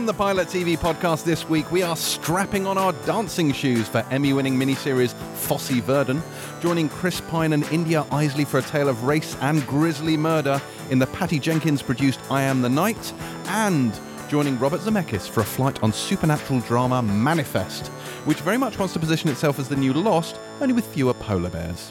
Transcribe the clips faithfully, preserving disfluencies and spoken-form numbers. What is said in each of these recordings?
On the Pilot T V podcast this week, we are strapping on our dancing shoes for Emmy-winning miniseries Fosse Verdon, joining Chris Pine and India Isley for a tale of race and grisly murder in the Patty Jenkins-produced I Am the Night, and joining Robert Zemeckis for a flight on supernatural drama Manifest, which very much wants to position itself as the new Lost, only with fewer polar bears.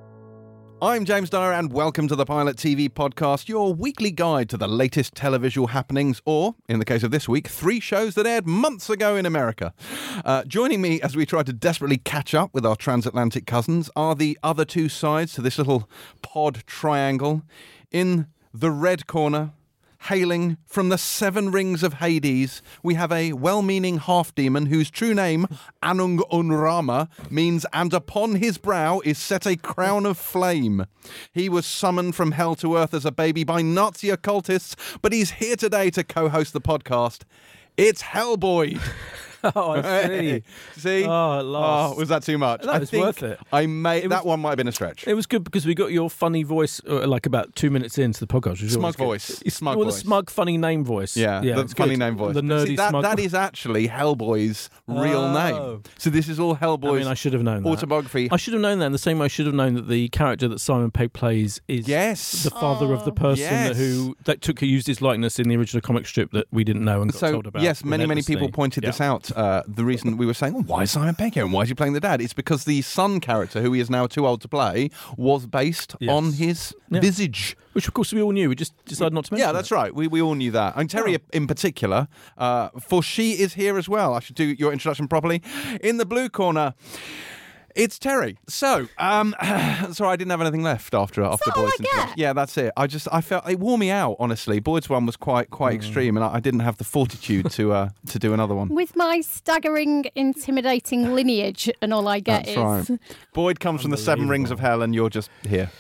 I'm James Dyer and welcome to the Pilot T V podcast, your weekly guide to the latest televisual happenings, or, in the case of this week, three shows that aired months ago in America. Uh, joining me as we try to desperately catch up with our transatlantic cousins are the other two sides to this little pod triangle. In the red corner, hailing from the seven rings of Hades, we have a well-meaning half-demon whose true name, Anung Unrama, means "and upon his brow is set a crown of flame." He was summoned from hell to earth as a baby by Nazi occultists, but he's here today to co-host the podcast. It's Hellboy. Oh, I see. See? Oh, at last. Oh, was that too much? No, I it's think worth it. I may, It that was- one might have been a stretch. It was good because we got your funny voice uh, like about two minutes into the podcast. Which was Smug always good. voice. Smug well, voice. the smug, funny name voice. Yeah, the it's funny good. name voice. The nerdy See, that, smug that is actually Hellboy's real Oh. name. So this is all I Hellboy's mean, I should have known that. autobiography. I should have known that in the same way I should have known that the character that Simon Pegg plays is Yes. the father of the person Yes. that who that took used his likeness in the original comic strip that we didn't know and got So, told about. yes, many, many people relentlessly. pointed Yeah. this out. Uh, the reason we were saying, well, why is Simon Pegg here and why is he playing the dad? It's because the son character, who he is now too old to play, was based Yes. on his Yeah. visage. Which, of course, we all knew. We just decided not to mention Yeah, that's it. right. We we all knew that. And Terry Oh. in particular, uh, for she is here as well. I should do your introduction properly. In the blue corner, it's Terry. So, um, sorry, I didn't have anything left after after that all Boyd's I get? introduction. Yeah, that's it. I just I felt it wore me out. Honestly, Boyd's one was quite quite Mm. extreme, and I, I didn't have the fortitude to uh, to do another one. With my staggering, intimidating lineage, and all I get That's is right. Boyd comes from the seven rings of hell, and you're just here.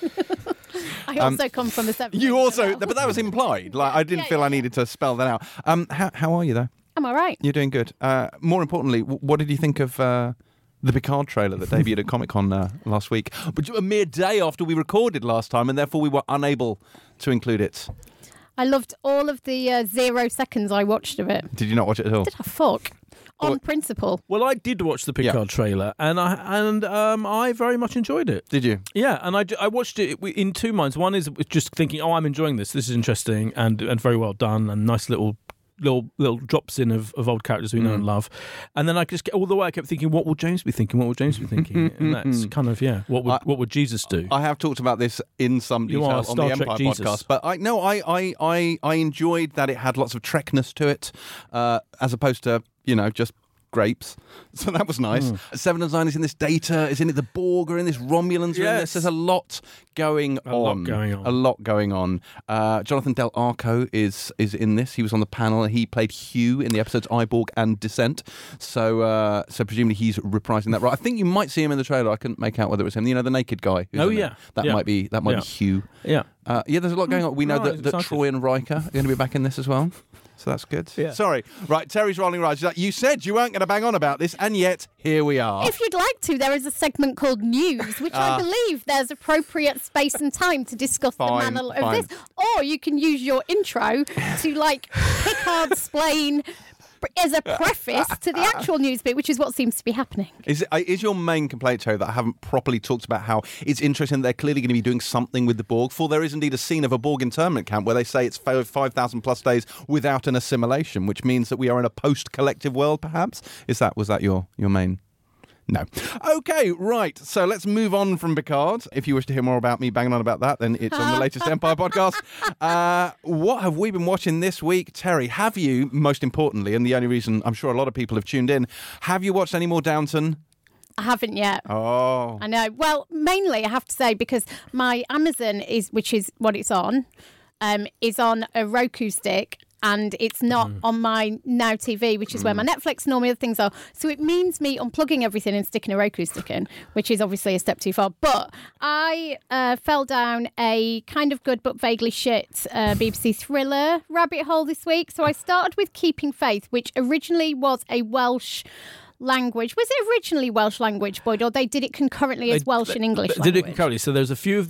I also come from the seven. You rings also, of hell. but that was implied. Like I didn't Yeah, feel yeah, I needed to spell that out. Um, how how are you though? Am I right? You're doing good. Uh, more importantly, w- what did you think of uh, the Picard trailer that debuted at Comic Con uh, last week? But a mere day after we recorded last time, and therefore we were unable to include it. I loved all of the uh, zero seconds I watched of it. Did you not watch it at all? Did I fuck? On Well- principle. Well, I did watch the Yeah. Picard trailer, and I and um, I very much enjoyed it. Did you? Yeah, and I, d- I watched it in two minds. One is just thinking, oh, I'm enjoying this. This is interesting and and very well done, and nice little little little drops in of, of old characters we know Mm. and love. And then I just all the way I kept thinking, what will James be thinking? What will James be thinking? And that's kind of yeah. What would I- what would Jesus do? I have talked about this in some You detail are on Star the Trek Empire Jesus. podcast, but I no, I I I, I enjoyed that it had lots of Trekness to it, uh, as opposed to you know just grapes. So that was nice. Mm. Seven of Nine is in this. Data is in it. The Borg are in this. Romulans are in this. Yes. There's a lot going A lot on. going on. A lot going on. Uh, Jonathan Del Arco is is in this. He was on the panel. He played Hugh in the episodes I, Borg and Descent. So uh, so presumably he's reprising that role. I think you might see him in the trailer. I couldn't make out whether it was him. You know, the naked guy. who's Oh, in it. yeah. That Yeah. might be that might Yeah. be Hugh. yeah. Uh, yeah, there's a lot going on. We know Right, that, that excited. Troy and Riker are going to be back in this as well. So that's good. Yeah. Sorry. Right, Terry's rolling rides. She's like, you said you weren't going to bang on about this, and yet here we are. If you'd like to, there is a segment called News, which Ah. I believe there's appropriate space and time to discuss Fine, the manner fine. of this. Or you can use your intro to, like, Picard explain as a preface to the actual news bit, which is what seems to be happening. Is, it, uh, is your main complaint, Terry, that I haven't properly talked about how it's interesting that they're clearly going to be doing something with the Borg? For there is indeed a scene of a Borg internment camp where they say it's five thousand plus days without an assimilation, which means that we are in a post-collective world, perhaps? Is that Was that your, your main... No. Okay, right. So let's move on from Picard. If you wish to hear more about me banging on about that, then it's on the latest Empire podcast. Uh, what have we been watching this week, Terry? Have you, most importantly, and the only reason I'm sure a lot of people have tuned in, have you watched any more Downton? I haven't yet. Oh. I know. Well, mainly I have to say because my Amazon is, which is what it's on, um, is on a Roku stick. And it's not Mm. on my Now T V, which is where my Netflix and all my other things are. So it means me unplugging everything and sticking a Roku stick in, which is obviously a step too far. But I uh, fell down a kind of good but vaguely shit uh, B B C thriller rabbit hole this week. So I started with Keeping Faith, which originally was a Welsh language. Was it originally Welsh language, Boyd, or they did it concurrently as They- Welsh and English They did it language? concurrently. So there's a few of these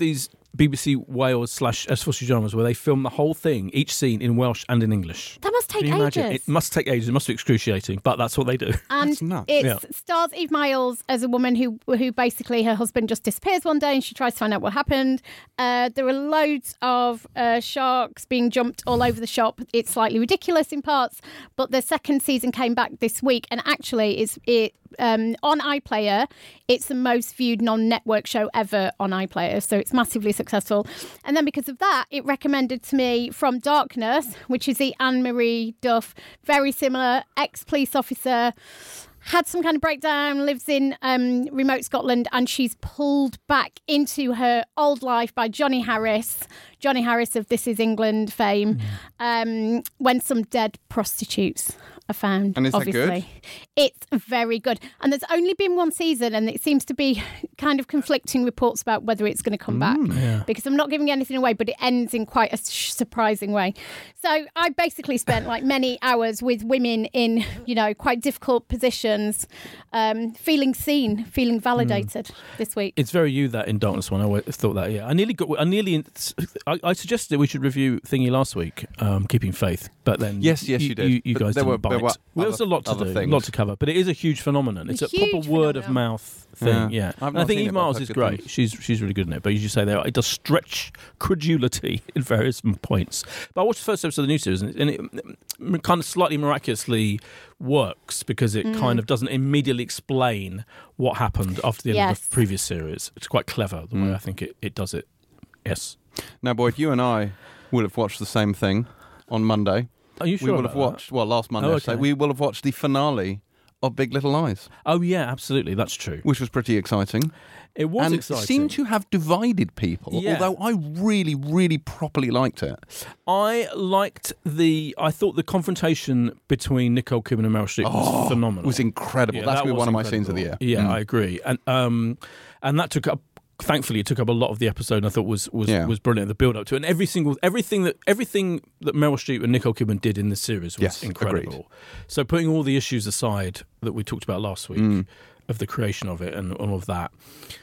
B B C Wales slash S four C dramas where they film the whole thing, each scene in Welsh and in English. That must take Can you imagine? ages. It must take ages. It must be excruciating, but that's what they do. And That's nuts. it Yeah. stars Eve Miles as a woman who who basically her husband just disappears one day and she tries to find out what happened. Uh, there are loads of uh, sharks being jumped all over the shop. It's slightly ridiculous in parts, but the second season came back this week and actually is it um, on iPlayer. It's the most viewed non-network show ever on iPlayer, so it's massively successful. And then because of that, it recommended to me From Darkness, which is the Anne-Marie Duff, very similar, ex-police officer, had some kind of breakdown, lives in um, remote Scotland, and she's pulled back into her old life by Johnny Harris, Johnny Harris of This Is England fame, mm. um, when some dead prostitutes are found. And is that obviously. good? It's very good. And there's only been one season, and it seems to be kind of conflicting reports about whether it's going to come back. Yeah. Because I'm not giving anything away, but it ends in quite a sh- surprising way. So I basically spent like many hours with women in, you know, quite difficult positions, um, feeling seen, feeling validated mm. this week. It's very you, that In Darkness one. I always thought that, yeah. I nearly got, I nearly, I, I suggested that we should review Thingy last week, um, Keeping Faith, but then Yes, yes, you did. You, you But guys there didn't were- bite. there were Well, other- there's a lot to other do, a things. lot to cover, but it is a huge phenomenon. It's A a, huge proper word of phenomenon. mouth thing, Yeah. yeah. I've And not I think seen Eve it, but I've Miles heard is good great. things. She's she's really good in it, but you just say there it does stretch credulity in various points. But I watched the first episode of the new series, and it, and it kind of slightly miraculously works because it Mm. kind of doesn't immediately explain what happened after the end Yes. of the previous series. It's quite clever the way Mm. I think it, it does it. Yes. Now, Boyd, you and I will have watched the same thing on Monday. Are you sure we will about have watched, well, last Monday, Oh, I say, okay. we will have watched the finale of Big Little Lies, that? Oh yeah, absolutely. That's true. which was pretty exciting. It was and exciting. seemed to have divided people, Yeah. although I really, really properly liked it. I liked the. I thought the confrontation between Nicole Kidman and Meryl Streep was phenomenal. It was incredible. Yeah, That's that been was one of my scenes of the year. incredible. Yeah, Mm. I agree, and um, and that took up. Thankfully, it took up a lot of the episode, and I thought was was, Yeah. was brilliant. The build up to it, and every single everything that everything that Meryl Streep and Nicole Kidman did in this series was Yes, incredible. agreed. So, putting all the issues aside that we talked about last week Mm. of the creation of it and all of that,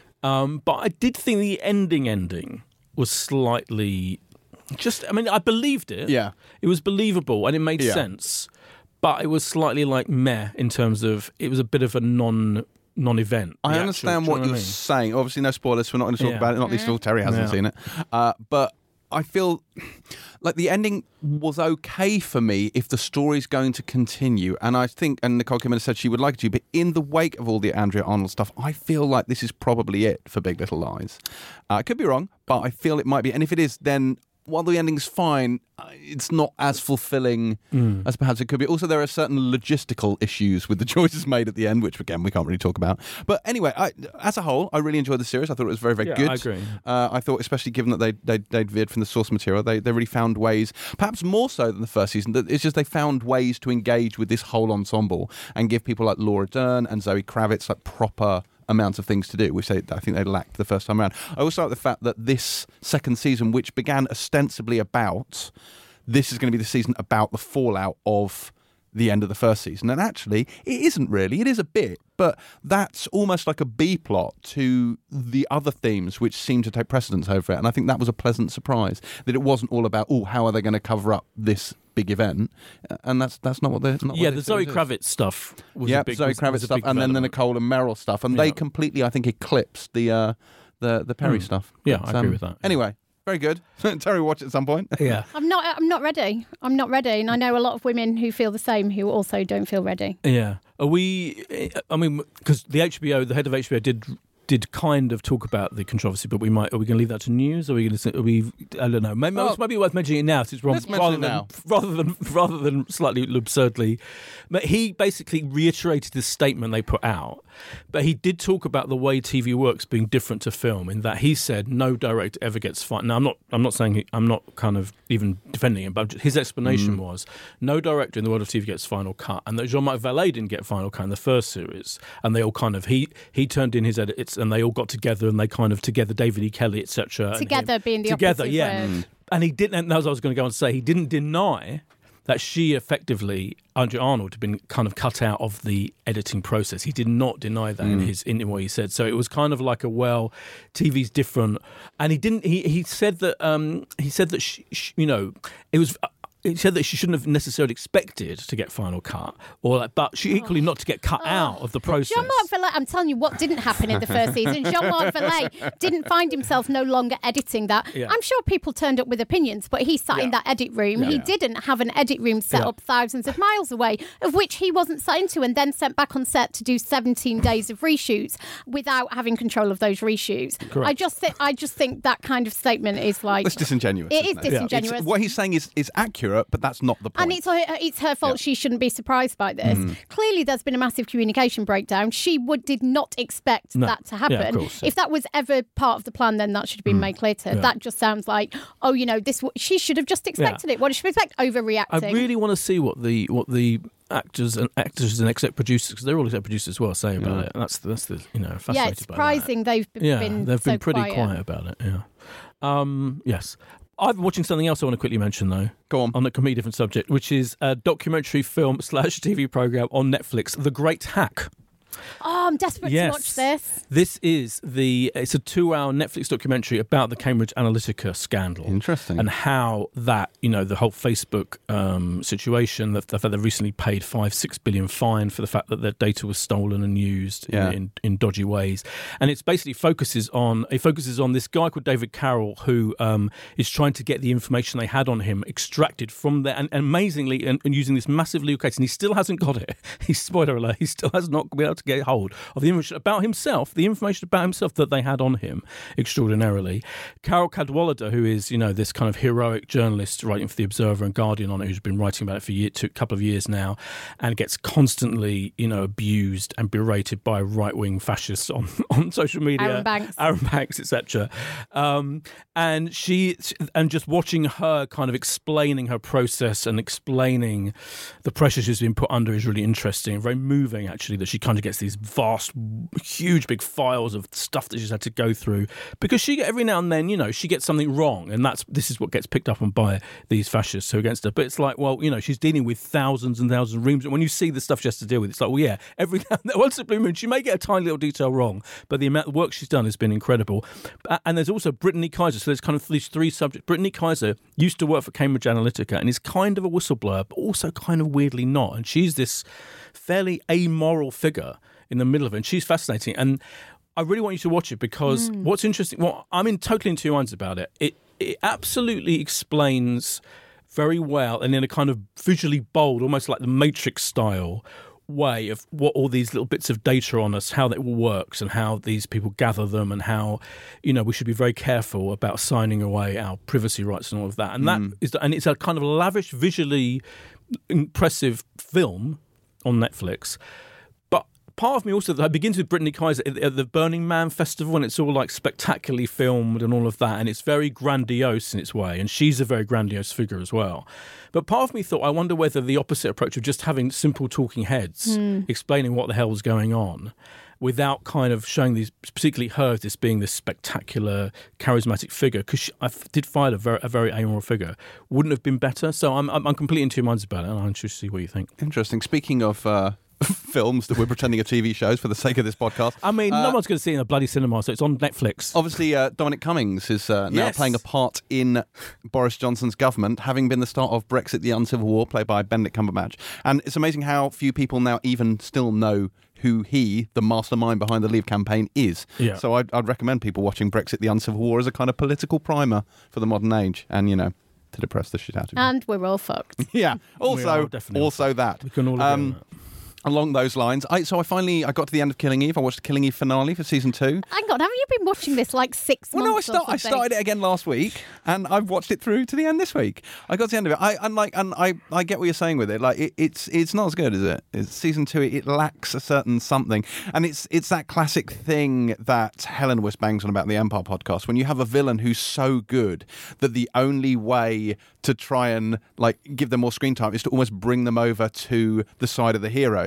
um, but I did think the ending ending was slightly just. I mean, I believed it. Yeah. It was believable and it made Yeah. sense, but it was slightly like meh in terms of it was a bit of a non non-event. I the understand actual- what do you know you're I mean? saying. Obviously, no spoilers. We're not going to talk Yeah. about it. Not least of all, Terry hasn't Yeah. seen it. Uh, but I feel like the ending was okay for me if the story's going to continue. And I think, and Nicole Kidman said she would like it to, but in the wake of all the Andrea Arnold stuff, I feel like this is probably it for Big Little Lies. Uh, I could be wrong, but I feel it might be. And if it is, then while the ending's fine, uh, it's not as fulfilling Mm. as perhaps it could be. Also, there are certain logistical issues with the choices made at the end, which, again, we can't really talk about. But anyway, I, as a whole, I really enjoyed the series. I thought it was very, very Yeah, good. I agree. Uh, I thought, especially given that they, they, they'd veered from the source material, they, they really found ways, perhaps more so than the first season, that it's just they found ways to engage with this whole ensemble and give people like Laura Dern and Zoe Kravitz like proper amounts of things to do, which they, I think they lacked the first time around. I also like the fact that this second season, which began ostensibly about, this is going to be the season about the fallout of the end of the first season. And actually, it isn't really. It is a bit, but that's almost like a B plot to the other themes which seem to take precedence over it. And I think that was a pleasant surprise, that it wasn't all about, oh, how are they going to cover up this big event? And that's that's not what they're not Yeah, what the this Zoe series is. Kravitz stuff was Yeah, a big Zoe was, Kravitz was a stuff, big and then the development. Nicole and Meryl stuff, and they Yeah. completely, I think, eclipsed the uh, the the Perry Hmm. stuff. Yeah, But, I agree um, with that. Anyway, very good. Terry, watch it at some point. Yeah. I'm not. I'm not ready. I'm not ready, and I know a lot of women who feel the same who also don't feel ready. Yeah. Are we, I mean, because the H B O, the head of H B O did did kind of talk about the controversy, but we might, are we going to leave that to news? Or are we going to, are we, I don't know. Maybe, Well, it might be worth mentioning it now since we're on, let's mention rather, it than, now. rather than rather than slightly absurdly. But he basically reiterated the statement they put out. But he did talk about the way T V works being different to film, in that he said no director ever gets fired. Now I'm not I'm not saying he, I'm not kind of even defending him, but his explanation Mm. was no director in the world of T V gets final cut, and that Jean-Marc Vallée didn't get final cut in the first series, and they all kind of he he turned in his edits, and they all got together and they kind of together David E. Kelly, et cetera. Together being the together, operative yeah. word. And he didn't, and as I was going to go on to say, he didn't deny that she effectively, Andrew Arnold, had been kind of cut out of the editing process. He did not deny that mm. in his in what he said. So it was kind of like a well, T V's different, and he didn't. He he said that um he said that she, she, you know it was. He said that she shouldn't have necessarily expected to get Final Cut, or like, but she equally not to get cut oh. out of the process. Jean-Marc Vallée, I'm telling you what didn't happen in the first season. Jean-Marc Vallée didn't find himself no longer editing that. Yeah. I'm sure people turned up with opinions, but he sat yeah. in that edit room. Yeah, he yeah. didn't have an edit room set yeah. up thousands of miles away, of which he wasn't sat into, and then sent back on set to do seventeen days of reshoots without having control of those reshoots. Correct. I just think I just think that kind of statement is like it's disingenuous. It is it? disingenuous. Yeah. What he's saying is is accurate, but that's not the point. And it's her, it's her fault. Yeah. She shouldn't be surprised by this. Mm. Clearly, there's been a massive communication breakdown. She would did not expect no. that to happen. Yeah, of course, yeah. If that was ever part of the plan, then that should have been mm. made clear to her. Yeah. That just sounds like, oh, you know, this. She should have just expected yeah. it. What did she expect? Overreacting. I really want to see what the what the actors and actors and exec producers, because they're all exec producers as well, say about yeah. it. And that's that's the you know fascinated yeah, it's surprising by that. they've been yeah, been they've been so pretty quiet. quiet about it. Yeah. Um, yes. I've been watching something else I want to quickly mention, though. Go on. On a completely different subject, which is a documentary film slash T V programme on Netflix, The Great Hack. Oh, I'm desperate yes. to watch this. This is the, it's a two-hour Netflix documentary about the Cambridge Analytica scandal. Interesting. And how that, you know, the whole Facebook um, situation, the, the fact they recently paid five, six billion fine for the fact that their data was stolen and used yeah. in, in, in dodgy ways. And it's basically focuses on, it focuses on this guy called David Carroll, who um, is trying to get the information they had on him extracted from there, and, and amazingly, and, and using this massive legal case, and he still hasn't got it. He's, spoiler alert, he still has not been able to get hold of the information about himself, the information about himself that they had on him, extraordinarily. Carol Cadwallader, who is, you know, this kind of heroic journalist writing for The Observer and Guardian on it, who's been writing about it for a year, couple of years now, and gets constantly, you know, abused and berated by right-wing fascists on, on social media. Aaron Banks. Aaron Banks, et cetera. Um, and she, and just watching her kind of explaining her process and explaining the pressure she's been put under is really interesting and very moving, actually, that she kind of gets these vast, huge, big files of stuff that she's had to go through, because she every now and then, you know, she gets something wrong, and that's this is what gets picked up on by these fascists who are against her. But it's like, well, you know, she's dealing with thousands and thousands of reams, and when you see the stuff she has to deal with, it's like, well, yeah, every now and then, once a blue moon, she may get a tiny little detail wrong, but the amount of work she's done has been incredible. And there's also Brittany Kaiser. So there's kind of these three subjects. Brittany Kaiser used to work for Cambridge Analytica and is kind of a whistleblower, but also kind of weirdly not. And she's this fairly amoral figure in the middle of it, and she's fascinating. And I really want you to watch it, because mm. what's interesting, well, I'm in totally in two minds about it. It it absolutely explains very well, and in a kind of visually bold, almost like the Matrix style way, of what all these little bits of data on us, how that works, and how these people gather them, and how, you know, we should be very careful about signing away our privacy rights and all of that. And that mm. is, and it's a kind of lavish, visually impressive film on Netflix. Part of me also, that begins with Brittany Kaiser at the Burning Man Festival, and it's all like spectacularly filmed and all of that, and it's very grandiose in its way, and she's a very grandiose figure as well. But part of me thought, I wonder whether the opposite approach of just having simple talking heads mm. explaining what the hell's going on, without kind of showing these, particularly her, as this being this spectacular, charismatic figure, because I did find a very, a very amoral figure, wouldn't have been better. So I'm, I'm completely in two minds about it, and I'm interested to see what you think. Interesting. Speaking of Uh... films that we're pretending are T V shows for the sake of this podcast. I mean, uh, no one's going to see it in a bloody cinema, so it's on Netflix. Obviously, uh, Dominic Cummings is uh, now yes. playing a part in Boris Johnson's government, having been the start of Brexit, the Uncivil War, played by Benedict Cumberbatch. And it's amazing how few people now even still know who he, the mastermind behind the Leave campaign, is. Yeah. So I'd, I'd recommend people watching Brexit, the Uncivil War as a kind of political primer for the modern age. And, you know, to depress the shit out of you. And we're all fucked. Yeah. Also, also that. We can all agree um, on that. Along those lines, I so I finally I got to the end of Killing Eve. I watched the Killing Eve finale for season two. Hang on, haven't you been watching this like six well, months? Well, no, I, start, I started it again last week, and I've watched it through to the end this week. I got to the end of it. I and like and I, I get what you're saying with it. Like it, it's it's not as good, is it? It's season two. It, it lacks a certain something, and it's it's that classic thing that Helen West bangs on about the Empire podcast. When you have a villain who's so good that the only way to try and like give them more screen time is to almost bring them over to the side of the heroes.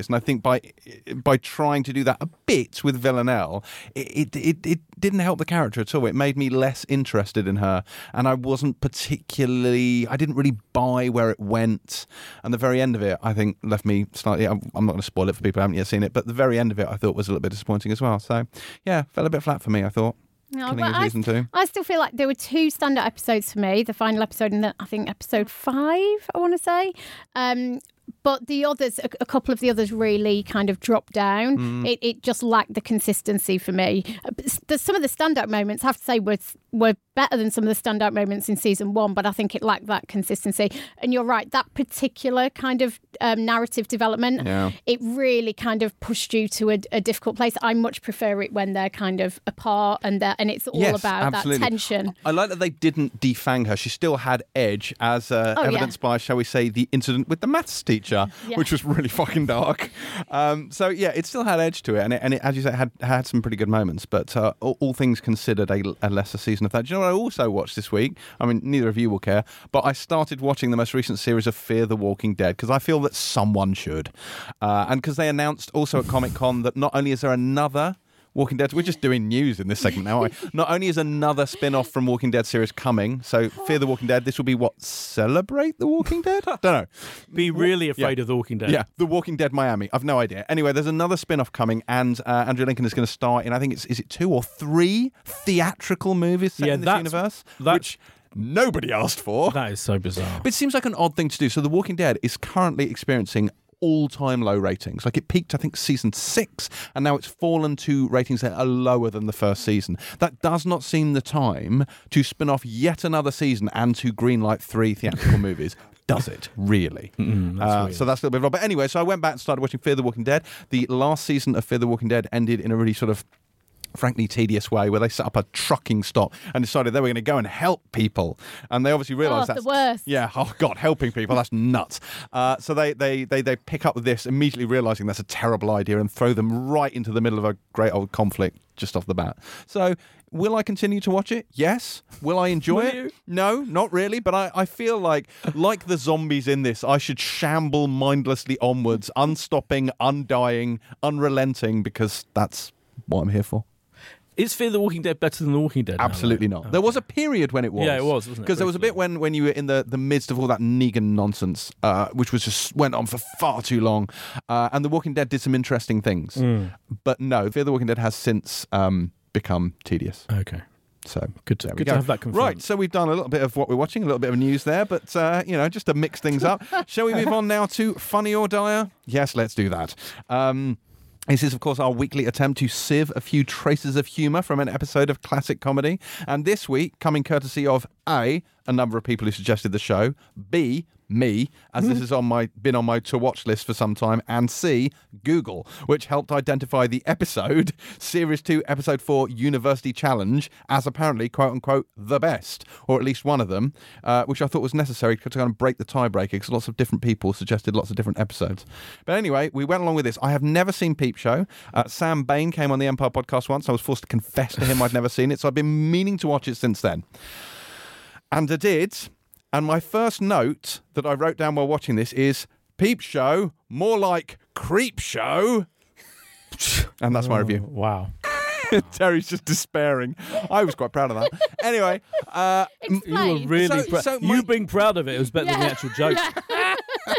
eyes. And I think by by trying to do that a bit with Villanelle, it, it, it, it didn't help the character at all. It made me less interested in her. And I wasn't particularly, I didn't really buy where it went. And the very end of it, I think, left me slightly, I'm, I'm not going to spoil it for people who haven't yet seen it, but the very end of it I thought was a little bit disappointing as well. So, yeah, fell a bit flat for me, I thought. No, Killing but of season two. I, I still feel like there were two standout episodes for me. The final episode and the, I think episode five, I want to say. Um, but the others, a, a couple of the others really kind of dropped down. Mm. It, it just lacked the consistency for me. The, some of the standout moments, I have to say, were, were better than some of the standout moments in season one, but I think it lacked that consistency. And you're right, that particular kind of um, narrative development, yeah. it really kind of pushed you to a, a difficult place. I much prefer it when they're kind of apart and they're, and it's all yes, about absolutely. that tension. I like that they didn't defang her. She still had edge, as uh, oh, evidenced yeah. by, shall we say, the incident with the maths teacher, yeah. which was really fucking dark. Um, so, yeah, it still had edge to it. And, it, and it, as you said, had, had some pretty good moments. But uh, all, all things considered, a, a lesser season of that. Do you know what I also watched this week? I mean, neither of you will care, but I started watching the most recent series of Fear the Walking Dead because I feel that someone should. Uh, and because they announced also at Comic-Con that not only is there another Walking Dead, we're just doing news in this segment now, aren't we? Not only is another spin-off from Walking Dead series coming, so Fear the Walking Dead, this will be what? Celebrate the Walking Dead? Don't know. Be really afraid yeah. of the Walking Dead. Yeah, The Walking Dead Miami. I've no idea. Anyway, there's another spin-off coming, and uh, Andrew Lincoln is going to star in, I think it's, is it two or three theatrical movies set yeah, in this that's, universe? That's, which nobody asked for. That is so bizarre. But it seems like an odd thing to do. So The Walking Dead is currently experiencing all-time low ratings. Like it peaked, I think, season six, and now it's fallen to ratings that are lower than the first season. That does not seem the time to spin off yet another season and to greenlight three theatrical movies. Does it really? Mm, that's uh, so that's a little bit wrong. But anyway, so I went back and started watching Fear the Walking Dead. The last season of Fear the Walking Dead ended in a really sort of frankly tedious way where they set up a trucking stop and decided they were going to go and help people, and they obviously realised oh, that's the worst. Yeah, oh god, helping people, that's nuts. Uh, so they, they they they pick up with this, immediately realising that's a terrible idea, and throw them right into the middle of a great old conflict just off the bat. So will I continue to watch it? Yes. Will I enjoy will it? You? No, not really. But I, I feel like, like the zombies in this, I should shamble mindlessly onwards, unstopping, undying, unrelenting, because that's what I'm here for. Is Fear the Walking Dead better than The Walking Dead? Absolutely now, not. okay. There was a period when it was. Yeah, it was, wasn't it? Because there was a bit when, when you were in the, the midst of all that Negan nonsense, uh, which was just went on for far too long. Uh, and The Walking Dead did some interesting things. Mm. But no, Fear the Walking Dead has since um, become tedious. Okay. So good to, good go. to have that confirmed. Right, so we've done a little bit of what we're watching, a little bit of news there, but, uh, you know, just to mix things up. Shall we move on now to Funny or Dire? Yes, let's do that. Um... This is, of course, our weekly attempt to sieve a few traces of humour from an episode of classic comedy. And this week, coming courtesy of A, a number of people who suggested the show, B, me, as this has on my been on my to-watch list for some time, and C, Google, which helped identify the episode, Series two, Episode four, University Challenge, as apparently, quote-unquote, the best, or at least one of them, uh, which I thought was necessary to kind of break the tiebreaker, because lots of different people suggested lots of different episodes. But anyway, we went along with this. I have never seen Peep Show. Uh, Sam Bain came on the Empire podcast once. I was forced to confess to him I'd never seen it, so I've been meaning to watch it since then. And I did... And my first note that I wrote down while watching this is, Peep Show, more like Creep Show. And that's my oh, review. Wow. Terry's just despairing. I was quite proud of that. Anyway. Uh, Explain. You were really So- proud. so my- You being proud of it, it was better Yeah. than the actual joke. Yeah.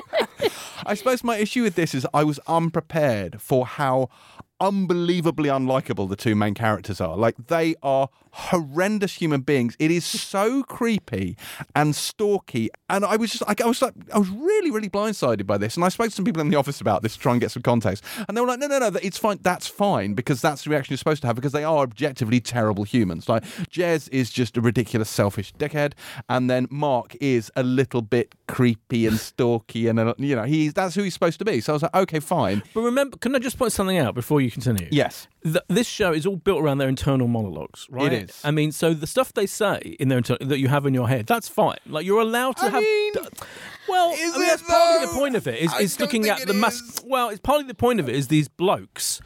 I suppose my issue with this is I was unprepared for how unbelievably unlikable the two main characters are. Like, they are horrendous human beings. It is so creepy and stalky, and I was just like, I was like, I was really, really blindsided by this. And I spoke to some people in the office about this to try and get some context, and they were like, no, no, no, it's fine. That's fine, because that's the reaction you're supposed to have, because they are objectively terrible humans. Like, Jez is just a ridiculous, selfish dickhead, and then Mark is a little bit creepy and stalky, and uh, you know, he's that's who he's supposed to be. So I was like, okay, fine. But remember, can I just point something out before you continue? Yes. Th- this show is all built around their internal monologues, right? It is. I mean, so the stuff they say in their inter- that you have in your head, that's fine. Like, you're allowed to I have. mean, well, is I mean, it that's partly though? the point of it. Is, I is don't looking think at it the mass. is. Well, it's partly the point of it is these blokes.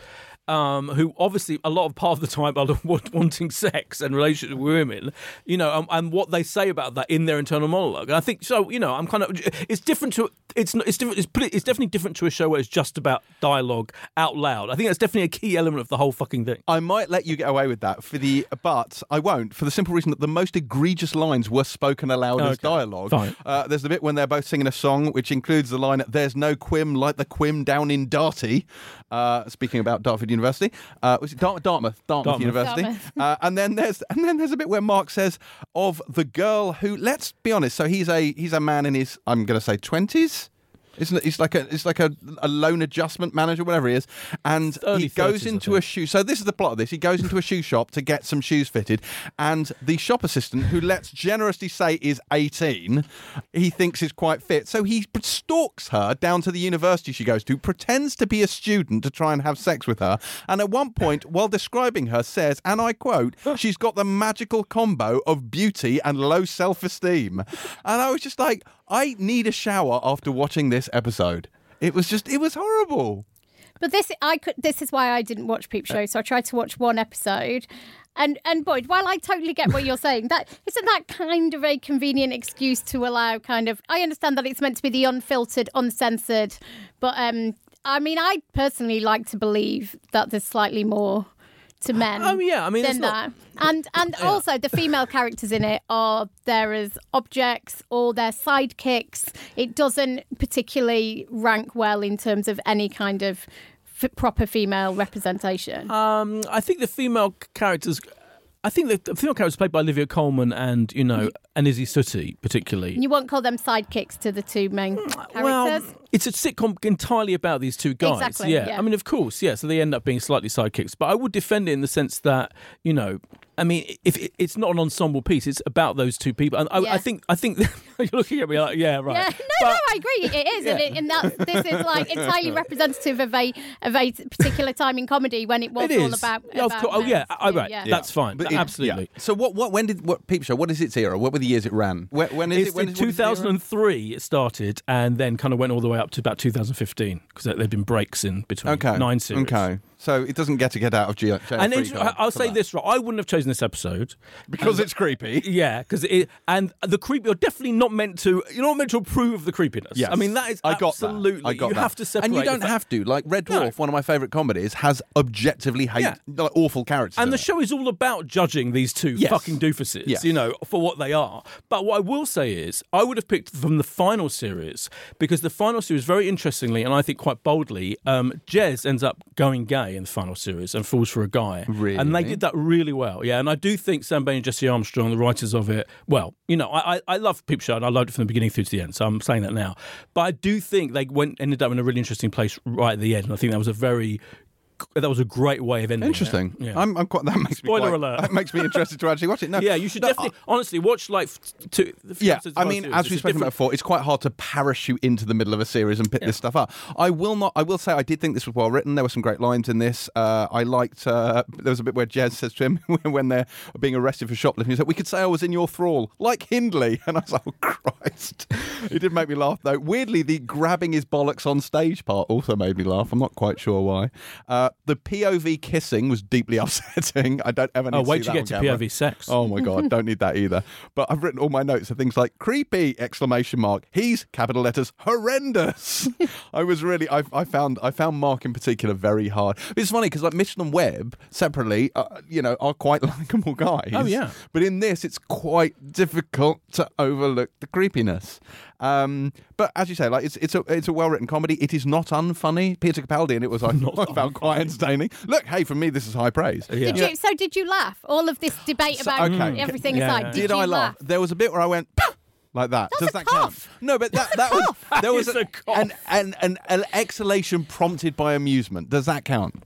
um, who obviously a lot of part of the time are wanting sex and relationships with women, you know, um, and what they say about that in their internal monologue. And I think so. You know, I'm kind of. It's different to. It's not. It's different. It's, pretty, it's definitely different to a show where it's just about dialogue out loud. I think that's definitely a key element of the whole fucking thing. I might let you get away with that for the, but I won't for the simple reason that the most egregious lines were spoken aloud Okay. as dialogue. Fine. Uh, there's the bit when they're both singing a song, which includes the line, "There's no quim like the quim down in Darty." Uh, speaking about Dartford University, uh, was it Dart- Dartmouth? Dartmouth, Dartmouth. University. Dartmouth. Uh, and then there's and then there's a bit where Mark says of the girl who, let's be honest, so he's a he's a man in his, I'm going to say twenties. Isn't it? He's like a it's like a, a loan adjustment manager, whatever he is, and Early he goes thirties, I into think. a shoe. So this is the plot of this. He goes into a shoe shop to get some shoes fitted, and the shop assistant, who let's generously say is eighteen, he thinks is quite fit. So he stalks her down to the university she goes to, pretends to be a student to try and have sex with her, and at one point, while describing her, says, and I quote, "She's got the magical combo of beauty and low self-esteem." And I was just like, I need a shower after watching this episode. It was just, it was horrible. But this, I could. This is why I didn't watch Peep Show. So I tried to watch one episode, and and Boyd, while I totally get what you're saying, that isn't that kind of a convenient excuse to allow kind of. I understand that it's meant to be the unfiltered, uncensored, but um, I mean, I personally like to believe that there's slightly more to men. Oh yeah, I mean, than it's not. that. And and Yeah. also the female characters in it are there as objects or they're sidekicks. It doesn't particularly rank well in terms of any kind of f- proper female representation. Um, I think the female characters. I think the, the female characters played by Olivia Colman and you know and Izzy Sooty particularly. You won't call them sidekicks to the two main characters. Well, it's a sitcom entirely about these two guys. Exactly, yeah. yeah. I mean, of course, yeah. So they end up being slightly sidekicks, but I would defend it in the sense that you know, I mean, if it, it's not an ensemble piece, it's about those two people. And I, Yeah. I think, I think you're looking at me like, yeah, right. Yeah, no, But- no, I agree. It is, and, it, and that this is like entirely representative of a of a particular time in comedy when it was It all is. about. Yeah, of about course. Oh, yeah. men. I, right. Yeah. That's fine. But That- it- absolutely. yeah. So what? What? When did what Peep Show? What is its era? What were the years it ran? When, when is It's it? When in is, what two is the era? thousand three it started, and then kind of went all the way up to about two thousand fifteen because there'd been breaks in between Okay. nine series. Okay. So it doesn't get to get out of G. And then, I'll say this, right? I wouldn't have chosen this episode because it's creepy. Yeah, because it and the creep. You're definitely not meant to. You're not meant to approve of the creepiness. Yes. I mean that is I got absolutely. That. I got you that. have to separate. and you the don't fact- have to. Like Red No. Dwarf, one of my favourite comedies, has objectively hate, Yeah. like, awful characters. And in the it. show is all about judging these two Yes. fucking doofuses, Yes. you know, for what they are. But what I will say is, I would have picked from the final series because the final series, very interestingly, and I think quite boldly, um, Jez ends up going gay in the final series and falls for a guy. Really? And they did that really well, yeah. And I do think Sam Bain and Jesse Armstrong, the writers of it, well, you know, I, I, I love Peep Show and I loved it from the beginning through to the end, so I'm saying that now. But I do think they went ended up in a really interesting place right at the end, and I think that was a very that was a great way of ending. Interesting. It. Yeah. I'm, I'm quite. That makes Spoiler me quite, alert. That makes me interested to actually watch it. No, Yeah, you should no, definitely, honestly, watch like f- two. The few Yeah, episodes I of mean, series. as It's we've a spoken about different- before, it's quite hard to parachute into the middle of a series and pick this stuff up. I will not. I will say I did think this was well written. There were some great lines in this. Uh, I liked. Uh, there was a bit where Jez says to him when they're being arrested for shoplifting, he said, "We could say I was in your thrall, like Hindley." And I was like, "Oh Christ!" It did make me laugh though. Weirdly, the grabbing his bollocks on stage part also made me laugh. I'm not quite sure why. Uh, the P O V kissing was deeply upsetting. I don't ever need Oh, to wait see till that you get on to P O camera. V sex. Oh my God, don't need that either. But I've written all my notes of things like creepy exclamation mark. He's capital letters horrendous. I was really I, I found I found Mark in particular very hard. It's funny because like Mitchell and Webb separately, uh, you know, are quite likable guys. Oh, yeah. But in this, it's quite difficult to overlook the creepiness. Um, but as you say, like it's it's a it's a well written comedy. It is not unfunny. Peter Capaldi and it was I, I found quite entertaining. Look, hey, for me this is high praise. Yeah. Did you? So did you laugh? All of this debate So- about okay. everything Yeah, aside, yeah. did, Did you I laugh? There was a bit where I went like that. That's Does a that cough. count? No, but that that was there was That is a cough. an, an an an exhalation prompted by amusement. Does that count?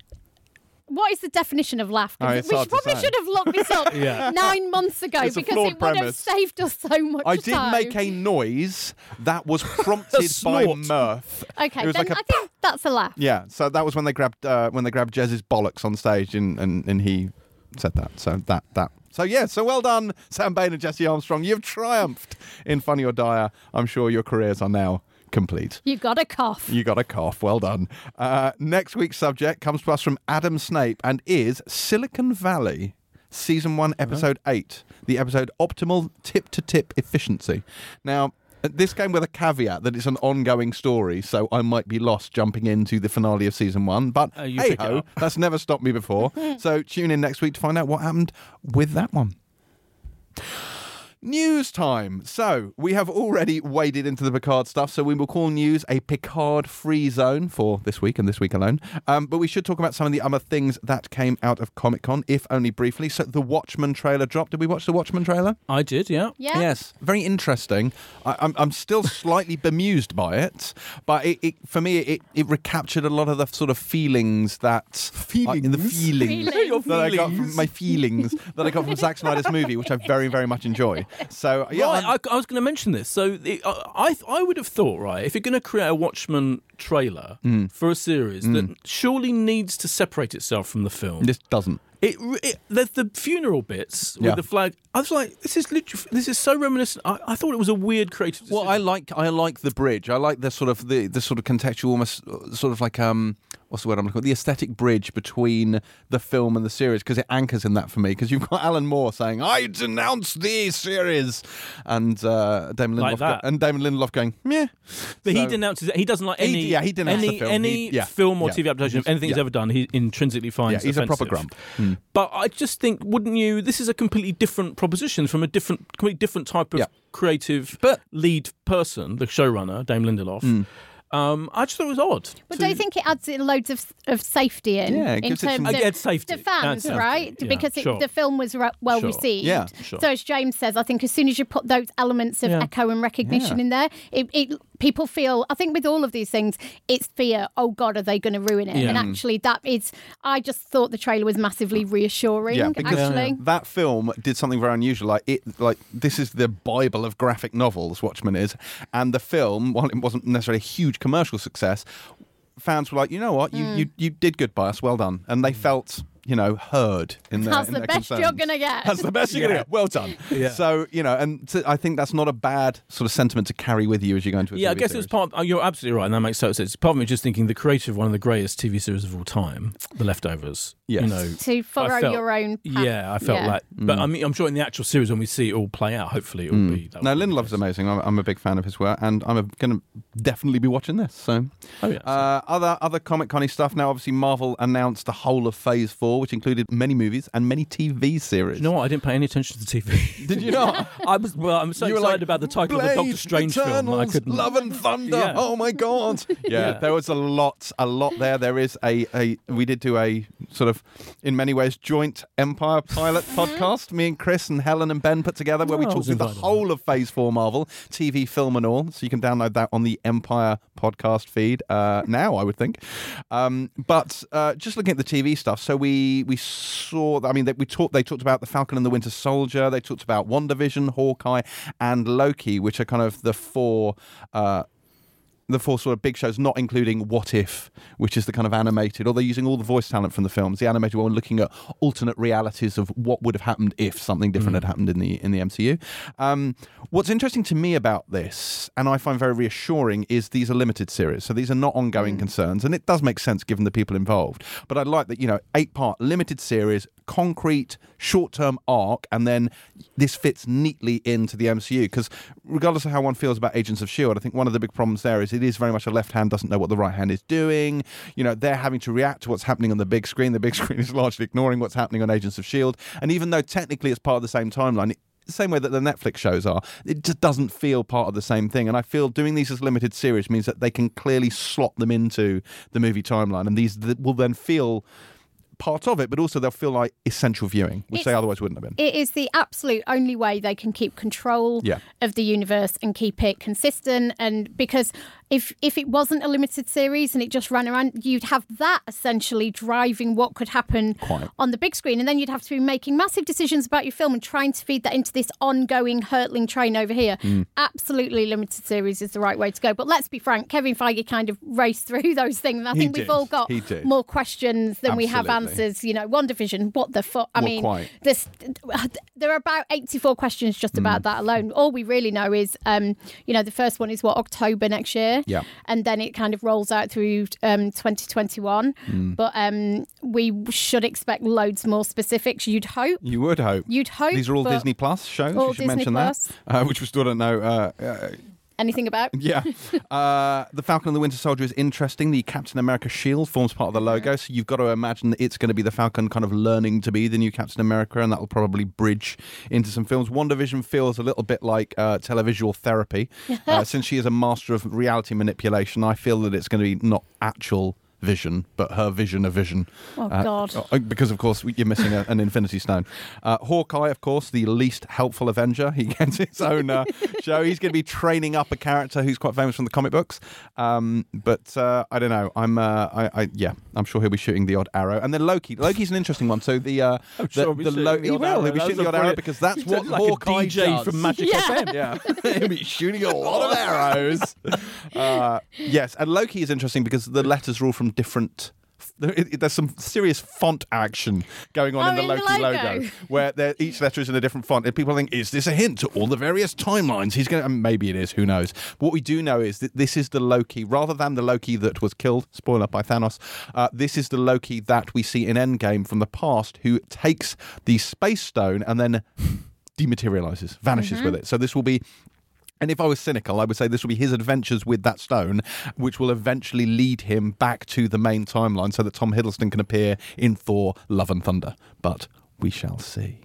What is the definition of laugh? 'Cause Oh, it's we hard to probably say. should have looked this up Yeah. nine months ago It's a because flawed it would have premise. saved us so much I did time. make a noise that was prompted by snort. mirth. Okay, It was then like a I think that's a laugh. Yeah, so that was when they grabbed uh, when they grabbed Jez's bollocks on stage, and, and, and he said that. So that that. So yeah, so well done, Sam Bain and Jesse Armstrong. You've triumphed in Funny or Dire. I'm sure your careers are now complete. You got a cough. You got a cough. Well done. Uh, next week's subject comes to us from Adam Snape and is Silicon Valley, Season one, Episode eight. The episode Optimal Tip-to-Tip Efficiency. Now, this came with a caveat that it's an ongoing story, so I might be lost jumping into the finale of Season one. But Uh, you hey pick it ho, up. that's never stopped me before. So tune in next week to find out what happened with that one. News time. So we have already waded into the Picard stuff, so we will call news a Picard-free zone for this week and this week alone. Um, but we should talk about some of the other things that came out of Comic-Con, if only briefly. So the Watchmen trailer dropped. Did we watch the Watchmen trailer? I did, yeah. Yeah. Yes, very interesting. I, I'm I'm still slightly bemused by it, but it, it for me it, it recaptured a lot of the sort of feelings that Feelings? I, the feelings, Feelings. Your that I got feelings. from my feelings that I got from Zack Snyder's movie, which I very very much enjoy. So yeah, right, I'm- I, I was going to mention this. So it, I, I would have thought, right, if you're going to create a Watchmen trailer Mm. for a series that surely needs to separate itself from the film. this doesn't. It, it the, the funeral bits with Yeah. the flag. I was like, this is literally, this is so reminiscent. I, I thought it was a weird creative decision. Well, I like I like the bridge. I like the sort of the, the sort of contextual, almost uh, sort of like um, what's the word I'm looking for? The aesthetic bridge between the film and the series, because it anchors in that for me. Because you've got Alan Moore saying, "I denounce the series," and uh, Damon Lindelof Like that. go- and Damon Lindelof going, "Meh." But he So- denounces it. He doesn't like He- any. yeah, he denounced any the film. any He- yeah, film or yeah. T V adaptation of anything he's Yeah. ever done. He intrinsically finds Yeah, he's a proper offensive. grump. But I just think, wouldn't you? This is a completely different proposition from a different, completely different type of Yeah. creative But- lead person, the showrunner, Damon Lindelof. Mm. Um, I just thought it was odd. But to- don't you think it adds in loads of of safety in, Yeah, it in gives it terms some- of Uh, yeah, it's safety. the fans, That's right? safety, yeah, because it, sure. the film was re- well Sure. received. Yeah. Sure. So as James says, I think as soon as you put those elements of Yeah. echo and recognition Yeah. in there, it, it people feel. I think with all of these things, it's fear. Oh God, are they going to ruin it? Yeah. And actually, that is. I just thought the trailer was massively reassuring. Yeah, because actually. that film did something very unusual. Like it, like this is the Bible of graphic novels. Watchmen is, and the film, while it wasn't necessarily a huge commercial success, fans were like, you know what, you you, you did good by us, well done, and they felt, you know, heard in their That's in the their best concerns. you're gonna get. That's the best you're gonna Yeah. get. Well done. Yeah. So you know, and to, I think that's not a bad sort of sentiment to carry with you as you go into a Yeah, I T V guess series. it's part. Oh, you're absolutely right, and that makes total sense. Part of me just thinking the creator of one of the greatest T V series of all time, The Leftovers. Yes. You know, to follow I felt- your own path. Yeah, I felt Yeah. like, but I mean, I'm sure in the actual series when we see it all play out, hopefully it will be. that No, will be the Lindelof's case. amazing. I'm, I'm a big fan of his work, and I'm going to definitely be watching this. So, Oh yeah. uh, other other Comic Con stuff now. Obviously, Marvel announced the whole of Phase Four, which included many movies and many T V series. you know what? I didn't pay any attention to the T V. Did you not? I was. Well, I'm so You were excited like, about the title of the Blade, Doctor Strange film. that I Eternals, couldn't. Love and Thunder. Yeah. Oh my god! Yeah, Yeah. there was a lot, a lot there. There is a, a we did do a sort of, in many ways, joint Empire Pilot podcast. Me and Chris and Helen and Ben put together, where we Oh, I talked was through the invited. whole of Phase Four Marvel, T V, film, and all. So you can download that on the Empire podcast feed uh, now, I would think. Um, but uh, just looking at the T V stuff, so we we saw. I mean, they, we talked. They talked about the Falcon and the Winter Soldier. They talked about WandaVision, Hawkeye, and Loki, which are kind of the four. Uh, the four sort of big shows, not including What If, which is the kind of animated, or they're using all the voice talent from the films, the animated one, looking at alternate realities of what would have happened if something different had happened in the in the M C U. Um, what's interesting to me about this, and I find very reassuring, is these are limited series, so these are not ongoing concerns, and it does make sense given the people involved. But I'd like that, you know, eight part limited series, concrete short-term arc, and then this fits neatly into the M C U, because regardless of how one feels about Agents of S H I E L D, I think one of the big problems there is it is very much a left hand doesn't know what the right hand is doing. You know, they're having to react to what's happening on the big screen. The big screen is largely ignoring what's happening on Agents of S H I E L D, and even though technically it's part of the same timeline, the same way that the Netflix shows are, it just doesn't feel part of the same thing. And I feel doing these as limited series means that they can clearly slot them into the movie timeline, and these th- will then feel part of it, but also they'll feel like essential viewing, which they It's- otherwise wouldn't have been. It is the absolute only way they can keep control Yeah. of the universe and keep it consistent. And because if if it wasn't a limited series and it just ran around, you'd have that essentially driving what could happen Quite. on the big screen. And then you'd have to be making massive decisions about your film and trying to feed that into this ongoing hurtling train over here. Mm. Absolutely limited series is the right way to go. But let's be frank, Kevin Feige kind of raced through those things. I He think we've did. all got He did. more questions than we have Absolutely. answers. You know, WandaVision, what the fuck? I Well, mean, quite. this, there are about eighty-four questions just Mm. about that alone. All we really know is, um, you know, the first one is what, October next year? year. Yeah. And then it kind of rolls out through um, twenty twenty-one. Mm. But um, we should expect loads more specifics, you'd hope. You would hope. You'd hope. These are all but Disney Plus shows. all You should Disney mention Plus. that, uh, which we still don't know. Uh, uh, Anything about? Yeah. Uh, the Falcon and the Winter Soldier is interesting. The Captain America shield forms part of the logo, so you've got to imagine that it's going to be the Falcon kind of learning to be the new Captain America, and that will probably bridge into some films. WandaVision feels a little bit like uh, televisual therapy. Uh, since she is a master of reality manipulation, I feel that it's going to be not actual vision, but her vision of vision. Oh, Uh, God. Because, of course, you're missing a, an Infinity Stone. Uh, Hawkeye, of course, the least helpful Avenger. He gets his own uh, show. He's going to be training up a character who's quite famous from the comic books. Um, but uh, I don't know. I'm, uh, I, I, yeah, I'm sure he'll be shooting the odd arrow. And then Loki. Loki's an interesting one. So the, uh, I'm the, sure he'll be the shooting Lo- the he odd will. arrow. He'll be That shooting was the odd a arrow brilliant- because that's He's what like a Hawkeye D J does. from Magic Yeah. F M. Yeah, he'll be shooting a lot of arrows. Uh, yes, and Loki is interesting because the letters are all from different. It, it, there's some serious font action going on Oh, in the in the Loki logo. logo, where they're- each letter is in a different font, and people think, is this a hint to all the various timelines? He's going to, maybe it is, who knows? But what we do know is that this is the Loki, rather than the Loki that was killed, spoiler, by Thanos, uh, this is the Loki that we see in Endgame from the past, who takes the Space Stone and then dematerializes, vanishes Mm-hmm. with it. So this will be. And if I was cynical, I would say this will be his adventures with that stone, which will eventually lead him back to the main timeline so that Tom Hiddleston can appear in Thor, Love and Thunder. But we shall see.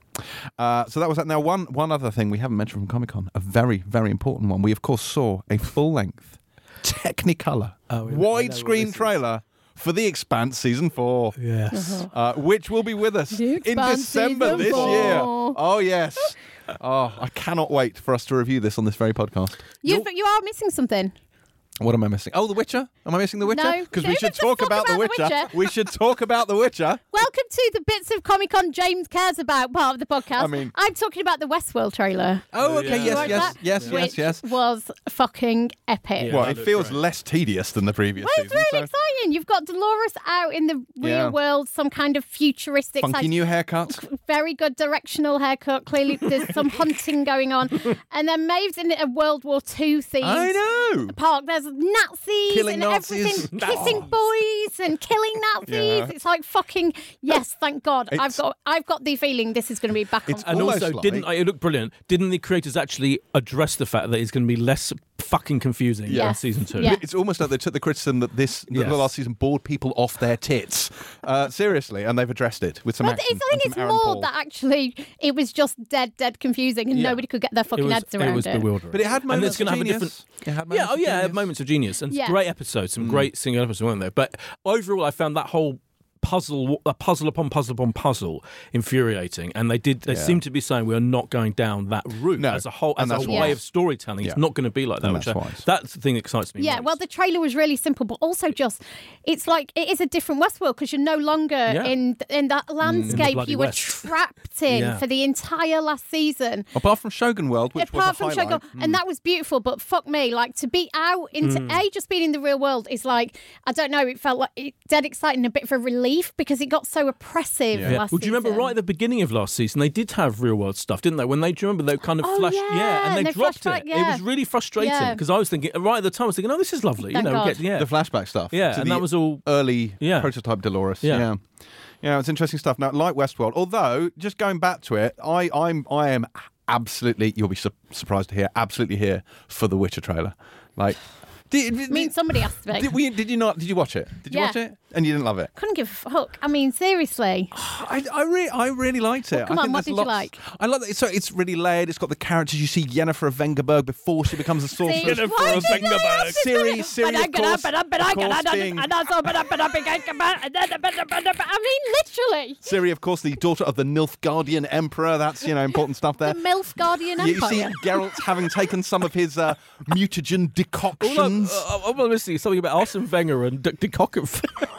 Uh, so that was that. Now, one one other thing we haven't mentioned from Comic-Con, a very, very important one. We, of course, saw a full-length Technicolor Oh, I know what this widescreen is. trailer for The Expanse Season four. Yes. Uh, which will be with us The in Expanse December Season this four. year. Oh, yes. Oh, I cannot wait for us to review this on this very podcast. You, you are missing something. What am I missing? Oh, The Witcher. Am I missing The Witcher? No. Because No, we let's should just talk talk about, The about The Witcher. Witcher. We should talk about The Witcher. Welcome to the Bits of Comic Con James cares about part of the podcast. I mean- I'm talking about the Westworld trailer. Oh, okay. yeah. Yes, Like yes, that, yes, yes, which yes. was fucking epic. Yeah. Well, that it looked feels great. less tedious than the previous Well, it's season. really so exciting. You've got Dolores out in the real Yeah. world, some kind of futuristic, funky like, new haircut. very good directional haircut. Clearly, there's some hunting going on. And then Maeve's in a World War Two theme. I know. Park. There's Nazis Killing and Nazis. everything, kissing boys and killing Nazis. Yeah. It's like fucking yes, thank God. I've It's- got I've got the feeling this is going to be back on. It's And Almost also, like- didn't it looked brilliant? Didn't the creators actually address the fact that it's going to be less fucking confusing Yeah. in season two? Yeah. It's almost like they took the criticism that this that Yes. the last season bored people off their tits. Uh, seriously, and they've addressed it with some But action. it's, I think and it's some Aaron more Paul. that actually it was just dead, dead confusing, and Yeah. nobody could get their It fucking was, heads around it was bewildering. But it had And moments it's gonna of have a genius. different. It had Yeah, moments oh of yeah, it had genius. moments of genius and Yeah. great episodes, some great single episodes, weren't there? But overall, I found that whole puzzle, a puzzle upon puzzle upon puzzle, infuriating. And they did. They Yeah. seem to be saying we are not going down that route No, as a whole, and as a that's way wise. of storytelling. Yeah. It's not going to be like that. And Which that's I- wise. that's the thing that excites me. Yeah, most. well, the trailer was really simple, but also just it's like it is a different Westworld because you're no longer Yeah. in in that landscape bloody you were West. trapped in Yeah. for the entire last season. Apart from Shogun World, which Apart was a from highlight. Shogun, and that was beautiful. But fuck me, like to be out into a just being in the real world is like I don't know. It felt like it, dead exciting, a bit of a relief because it got so oppressive Yeah. last Well, do you remember season. right at the beginning of last season, they did have real world stuff, didn't they? When they, do you remember they kind of Oh, flashed, yeah, and they, and they dropped flashed back, it. It yeah. was really frustrating Yeah. because I was thinking, right at the time, I was thinking, oh, this is lovely. Thank you know, God. get, yeah. The flashback stuff. Yeah, to and the that was all- early Yeah. prototype Dolores. Yeah. yeah. Yeah, it's interesting stuff. Now, like Westworld, although just going back to it, I, I'm, I am absolutely. You'll be su- surprised to hear. Absolutely here for the Witcher trailer. Like, did, I mean, somebody has to be. did, we, did you not? Did you watch it? Did you Yeah. watch it? And you didn't love it? Couldn't give a fuck. I mean, seriously. I, I, re- I really liked it. Well, come I on, think what there's did you lots- like? I love it. So it's really layered. It's got the characters. You see Yennefer of Vengerberg before she becomes a sorceress. See, Yennefer why of did you Vengerberg. have to do Siri, it? Siri, But I of get course, up, and up, and I of get course up, being- and also, but up, and up, and get up, and then, but up, but up. I mean, literally. Ciri, of course, the daughter of the Nilfgaardian Emperor. That's, you know, important stuff there. The MILF Guardian You see Empire. Geralt having taken some of his uh, mutagen All decoctions. I, I, I'm listening to something about Arsene Wenger and Dick De Cocker.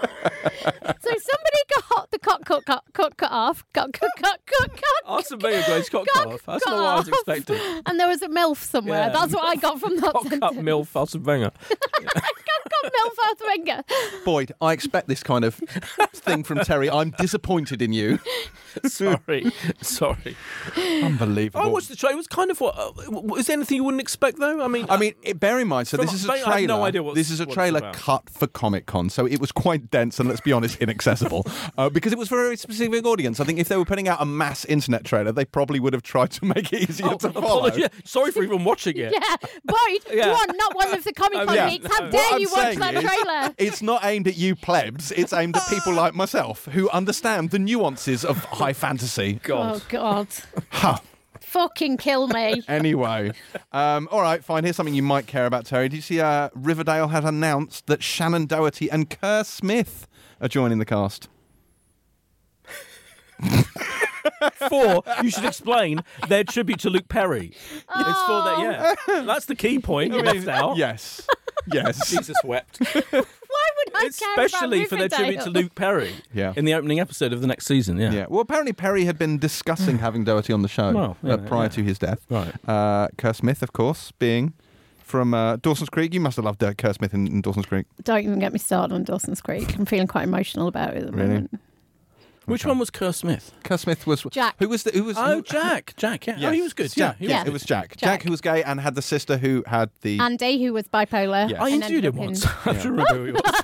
So somebody got the cock cut, cut, cut, cut off. Got cut, cut, cut, cut. Arsene Wenger got his cock cut Cock off. That's cut not what I was off. expecting. And there was a MILF somewhere. Yeah. That's what I got from that Cock cut sentence. milf Arsene Wenger. Cock cut Milf Oathbringer. Boyd, I expect this kind of thing from Terry. I'm disappointed in you. Sorry, sorry. Unbelievable. I watched the trailer. It was kind of what. Uh, is there anything you wouldn't expect though? I mean, I mean, it, bear in mind. So From- this is a I have trailer. no idea what's- this is a what it's trailer about. cut for Comic Con, so it was quite dense and, let's be honest, inaccessible uh, because it was for a very specific audience. I think if they were putting out a mass internet trailer, they probably would have tried to make it easier to follow. apology. Yeah, sorry for even watching it. Yeah, Boyd, Yeah. you are not one of the Comic Con Oh, yeah. geeks. How No. dare What I'm you watch saying that is, trailer? It's not aimed at you plebs. It's aimed at people like myself who understand the nuances of high fantasy. God. Oh, God. Huh. Fucking kill me. Anyway, um, all right, fine. Here's something you might care about, Terry. Did you see uh, Riverdale has announced that Shannon Doherty and Kerr Smith are joining the cast? For you should explain their tribute to Luke Perry. It's for that. Yeah, that's the key point. You left out. Yes. Yes. Jesus wept. Why would I care Especially about for their tribute to Riverdale? Luke Perry. Yeah. In the opening episode of the next season. Yeah. Yeah. Well, apparently Perry had been discussing having Doherty on the show Well, yeah, uh, prior yeah. to his death. Right. Uh, Kerr Smith, of course, being from uh, Dawson's Creek. You must have loved uh, Kerr Smith in, in Dawson's Creek. Don't even get me started on Dawson's Creek. I'm feeling quite emotional about it at the Really? moment. Which one was Kerr Smith? Kerr Smith was Jack. Who was the? Who was? Oh, who, Jack. Jack. Yeah. Yes. Oh, he was good. Jack. Yeah. he Yes, was it was Jack. Jack. Jack. who was gay and had the sister who had the. Andy, who was bipolar. Yes. I and interviewed him ended up once. in- I don't remember who he was.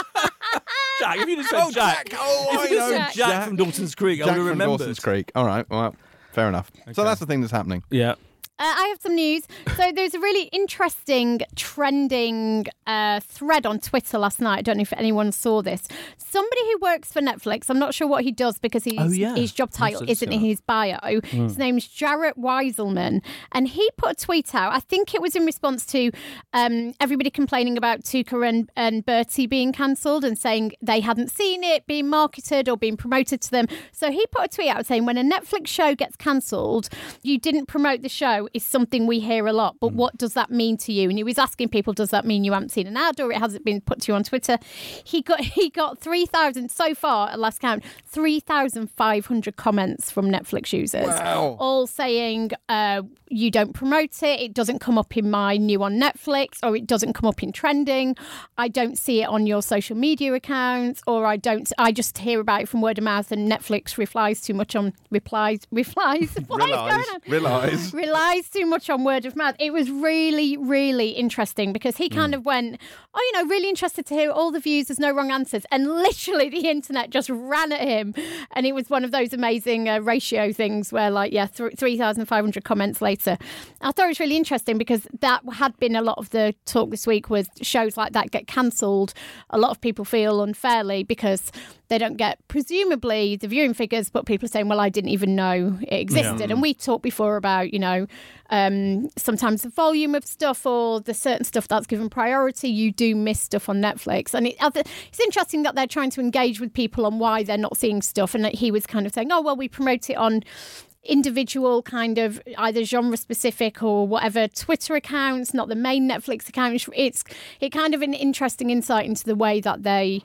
Jack. If you just said Oh, Jack. Jack. Oh, I if you know. said Jack. Jack, from Dawson's Creek, I Jack would have from remembered. Dawson's Creek. All right. Well, fair enough. So that's the thing that's happening. Yeah. Uh, I have some news. So there's a really interesting trending uh, thread on Twitter last night. I don't know if anyone saw this. Somebody who works for Netflix, I'm not sure what he does because he's, Oh, yeah. his job title That's- isn't in yeah. his bio. His name's Jarrett Weiselman. And he put a tweet out. I think it was in response to um, everybody complaining about Tuca and, and Bertie being cancelled and saying they hadn't seen it being marketed or being promoted to them. So he put a tweet out saying when a Netflix show gets cancelled, you didn't promote the show is something we hear a lot. But what does that mean to you? And he was asking people, does that mean you haven't seen an ad or it hasn't been put to you on Twitter? He got he got three thousand, so far, at last count, three thousand five hundred comments from Netflix users. Wow. All saying, uh, you don't promote it, it doesn't come up in my new on Netflix, or it doesn't come up in trending, I don't see it on your social media accounts, or I don't, I just hear about it from word of mouth and Netflix replies too much on, replies, replies, what is Realise. going on? Realise. Relies too much on word of mouth. It was really, really interesting because he kind of went, oh, you know, really interested to hear all the views. There's no wrong answers. And literally the internet just ran at him. And it was one of those amazing uh, ratio things where, like, yeah, th- three thousand five hundred comments later. I thought it was really interesting because that had been a lot of the talk this week was shows like that get cancelled. A lot of people feel unfairly because they don't get, presumably, the viewing figures, but people are saying, well, I didn't even know it existed. Yeah. And we talked before about, you know, um, sometimes the volume of stuff or the certain stuff that's given priority, you do miss stuff on Netflix. And it, it's interesting that they're trying to engage with people on why they're not seeing stuff. And he was kind of saying, oh, well, we promote it on individual kind of either genre specific or whatever Twitter accounts, not the main Netflix account. It's it kind of an interesting insight into the way that they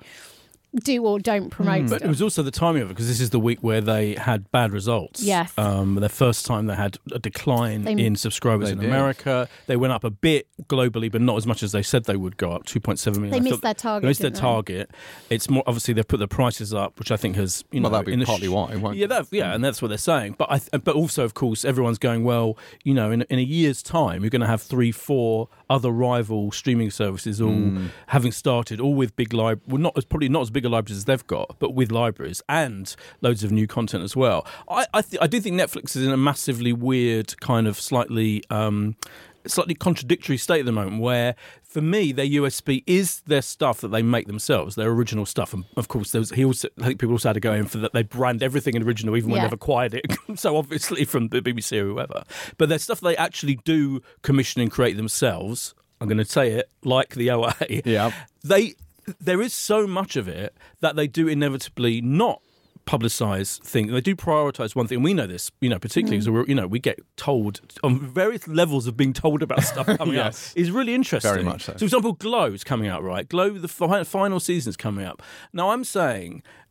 do or don't promote But stuff. it was also the timing of it because this is the week where they had bad results. Yes. Um, the first time they had a decline They- in subscribers They in did. America. They went up a bit globally, but not as much as they said they would go up, two point seven million. They I missed thought- their target, They missed their didn't they? target. It's more, obviously, they've put the prices up, which I think has, you Well, know... that'd be in the partly why, won't Yeah, it? that, yeah, and that's what they're saying. But I, th- but also, of course, everyone's going, well, you know, in, in a year's time, you're going to have three, four other rival streaming services all Hmm. having started, all with big libraries, well, not as probably not as big a libraries as they've got, but with libraries and loads of new content as well. I I, th- I do think Netflix is in a massively weird kind of slightly um, slightly contradictory state at the moment where for me their U S P is their stuff that they make themselves, their original stuff. And of course there was, he also, I think people also had to go in for that they brand everything in original even when Yeah. they've acquired it so obviously from the B B C or whoever. But their stuff they actually do commission and create themselves. I'm going to say it like the O A. Yeah. They there is so much of it that they do inevitably not publicise things. They do prioritise one thing, and we know this, you know, particularly because we're, you know, we get told on various levels of being told about stuff coming Yes. up. Is really interesting. Very much so. So, for example, Glow is coming out, right? Glow, the fi- final season is coming up. Now, I'm saying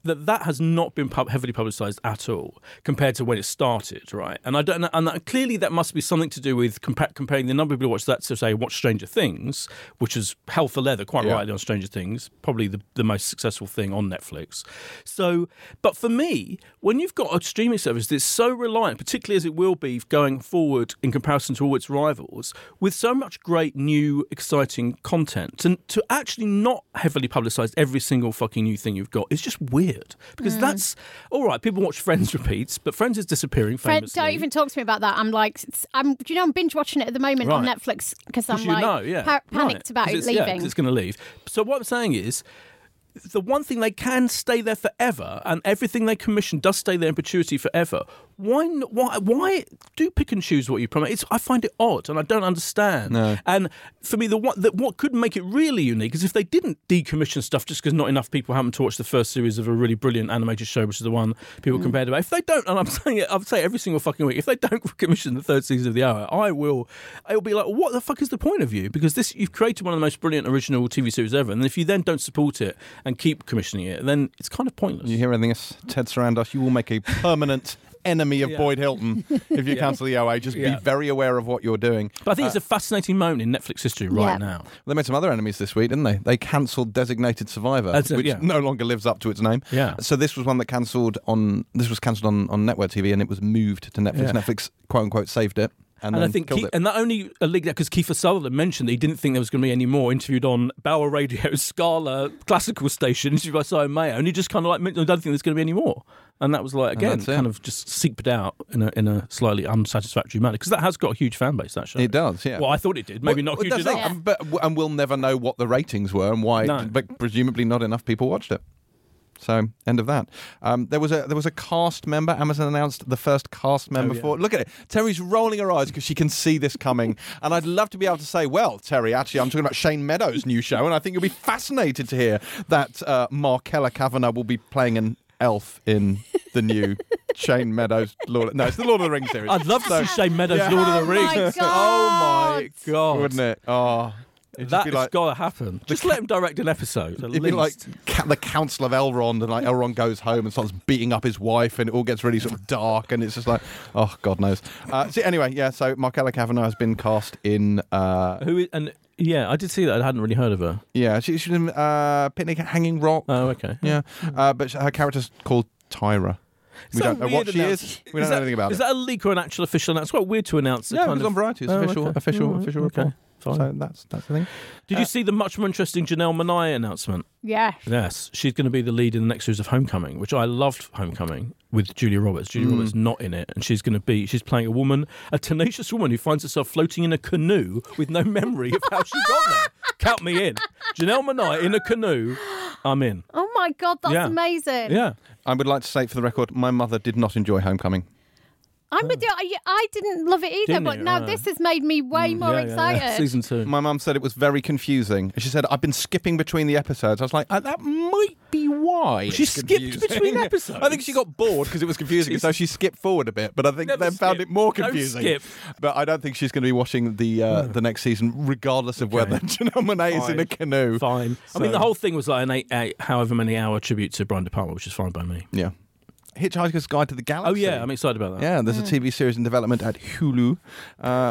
that that has not been pub- heavily publicised at all compared to when it started, right? And I don't know, and that, clearly that must be something to do with compa- comparing the number of people who watch that to say watch Stranger Things, which is hell for leather, quite Yeah. rightly on Stranger Things, probably the, the most successful thing on Netflix. So, but for me, when you've got a streaming service that's so reliant, particularly as it will be going forward in comparison to all its rivals, with so much great new exciting content, and to actually not heavily publicise every single fucking new thing you've got is just weird. Because mm. that's all right. People watch Friends repeats, but Friends is disappearing famously. Friend, don't even talk to me about that. I'm like, I'm. Do you know I'm binge watching it at the moment right. on Netflix because I'm you like know, yeah. pa- panicked right. about it it's, leaving. Yeah, it's going to leave. So what I'm saying is, the one thing they can stay there forever, and everything they commission does stay there in perpetuity forever. Why? Why? Why do pick and choose what you promote? It's, I find it odd, and I don't understand. No. And for me, the what the, what could make it really unique is if they didn't decommission stuff just because not enough people happen to watch the first series of a really brilliant animated show, which is the one people mm. compared about. If they don't, and I'm saying it, I'll say it every single fucking week. If they don't commission the third season of The Hour, I will. I'll be like, what the fuck is the point of you? Because this you've created one of the most brilliant original T V series ever, and if you then don't support it and keep commissioning it, then it's kind of pointless. You hear anything, Ted Sarandos? You will make a permanent enemy of yeah. Boyd Hilton if you yeah. cancel the O A. Just yeah. be very aware of what you're doing. But I think uh, it's a fascinating moment in Netflix history right yeah. now. They made some other enemies this week, didn't they? They cancelled Designated Survivor, That's a, which yeah. no longer lives up to its name. Yeah. So this was one that cancelled on. This was cancelled on, on network T V, and it was moved to Netflix. Yeah. Netflix, quote unquote, saved it. And, And then I think, killed Keith, it. and that only leaked out because Kiefer Sutherland mentioned that he didn't think there was going to be any more. Interviewed on Bauer Radio's Scala classical station, interviewed by Simon Mayo, and he just kind of like, I don't think there's going to be any more. And that was like, again, kind of just seeped out in a in a slightly unsatisfactory manner because that has got a huge fan base. That show, it does, yeah. Well, I thought it did, maybe well, not huge that's enough. it. Um, but and we'll never know what the ratings were and why. No. But presumably, not enough people watched it. So, end of that. Um, there was a there was a cast member. Amazon announced the first cast member oh, yeah. for. Look at it. Terry's rolling her eyes because she can see this coming. And I'd love to be able to say, well, Terry, actually, I'm talking about Shane Meadows' new show, and I think you'll be fascinated to hear that uh, Markella Kavanagh will be playing an elf in the new Shane Meadows Lord. No, it's the Lord of the Rings series. I'd love to So- see Shane Meadows, Yeah. Lord of the Oh my Rings. God. Oh my god, Wouldn't it? Oh, it'd just That's be like. got to happen. Just let him direct an episode. At It'd be like least. ca- the Council of Elrond, and like Elrond goes home and starts beating up his wife, and it all gets really sort of dark, and it's just like, oh, God knows. Uh, so anyway, yeah. So Markella Kavanagh has been cast in. Uh, Who is, and yeah, I did see that. I hadn't really heard of her. yeah, she, she's in uh, Picnic at Hanging Rock. Oh, okay. Yeah, uh, but her character's called Tyra. We Is that don't know what weird she announce- is. We don't is know that- anything about Is it. that a leak or an actual official announcement? It's quite weird to announce. a No, it kind was of- on Variety. It's Oh, official, okay. official, Oh, official okay. report. Fine. So that's that's the thing. Did you see the much more interesting Janelle Monáe announcement? Yeah. Yes, she's going to be the lead in the next series of Homecoming, which I loved. Homecoming with Julia Roberts. Julia Mm. Roberts not in it, and she's going to be. She's playing a woman, a tenacious woman who finds herself floating in a canoe with no memory of how she got there. Count me in. Janelle Monáe in a canoe. I'm in. Oh my God, that's Yeah. amazing. Yeah. I would like to say for the record, my mother did not enjoy Homecoming. I'm with you. I, I didn't love it either, Didn't but you? now Right. this has made me way more Yeah, yeah, excited. yeah. Season two. My mum said it was very confusing. She said, I've been skipping between the episodes. I was like, oh, that might be why. She it's skipped confusing." between episodes? I think she got bored because it was confusing, so she skipped forward a bit. But I think Never they found skip. it more Don't confusing. skip. But I don't think she's going to be watching the uh, the next season, regardless of whether Janelle Monáe is in a canoe. Fine. I mean, the whole thing was like an eight, eight, however many hour tribute to Brian De Palma, which is fine by me. Yeah. Hitchhiker's Guide to the Galaxy. Oh yeah, I'm excited about that. Yeah, there's a T V series in development at Hulu. Uh,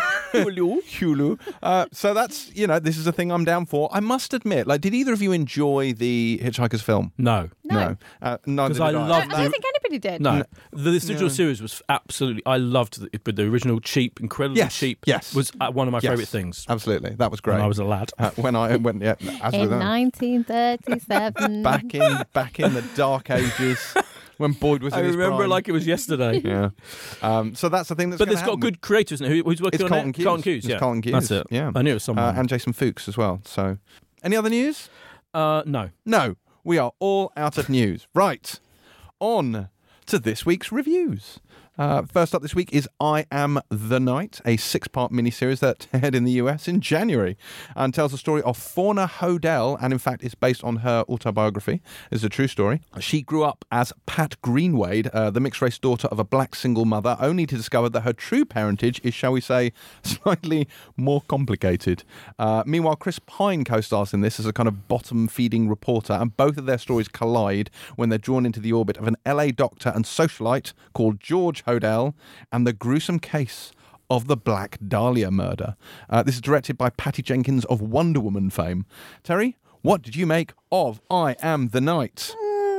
Hulu. Uh, so that's, you know, this is a thing I'm down for. I must admit, like, did either of you enjoy the Hitchhiker's film? No. No. Uh, neither 'Cause did I I. I, love I don't think anybody did. No, the digital series was absolutely. I loved it, but the original cheap, incredibly Yes, cheap, yes. was uh, one of my Yes, favourite things. Absolutely. That was great. When I was a lad. uh, when I went, yeah, as In with that. nineteen thirty-seven. Back in, back in the dark ages when Boyd was in I his remember it prime. like it was yesterday. Yeah. Um, so that's the thing that's But gonna it's got happen. good creators, isn't it? Who, who's working It's on Colton it? Hughes. Colton Hughes, It's yeah. Colton Hughes. That's it. Yeah. I knew it was someone. Uh, and Jason Fuchs as well. So, any other news? uh, no. No, we are all out of news. Right, on to this week's reviews. Uh, first up this week is I Am the Night, a six-part miniseries that aired in the U S in January and tells the story of Fauna Hodel, and in fact is based on her autobiography. It's a true story. She grew up as Pat Greenwade, uh, the mixed-race daughter of a black single mother, only to discover that her true parentage is, shall we say, slightly more complicated. Uh, meanwhile, Chris Pine co-stars in this as a kind of bottom-feeding reporter, and both of their stories collide when they're drawn into the orbit of an L A doctor and socialite called George Hodel and the gruesome case of the Black Dahlia murder. Uh, this is directed by Patty Jenkins of Wonder Woman fame. Terry, what did you make of I Am the Night?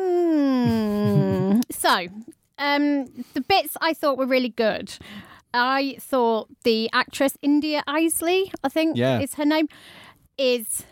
Mm. so, um, the bits I thought were really good. I thought the actress India Isley, I think Yeah. is her name, is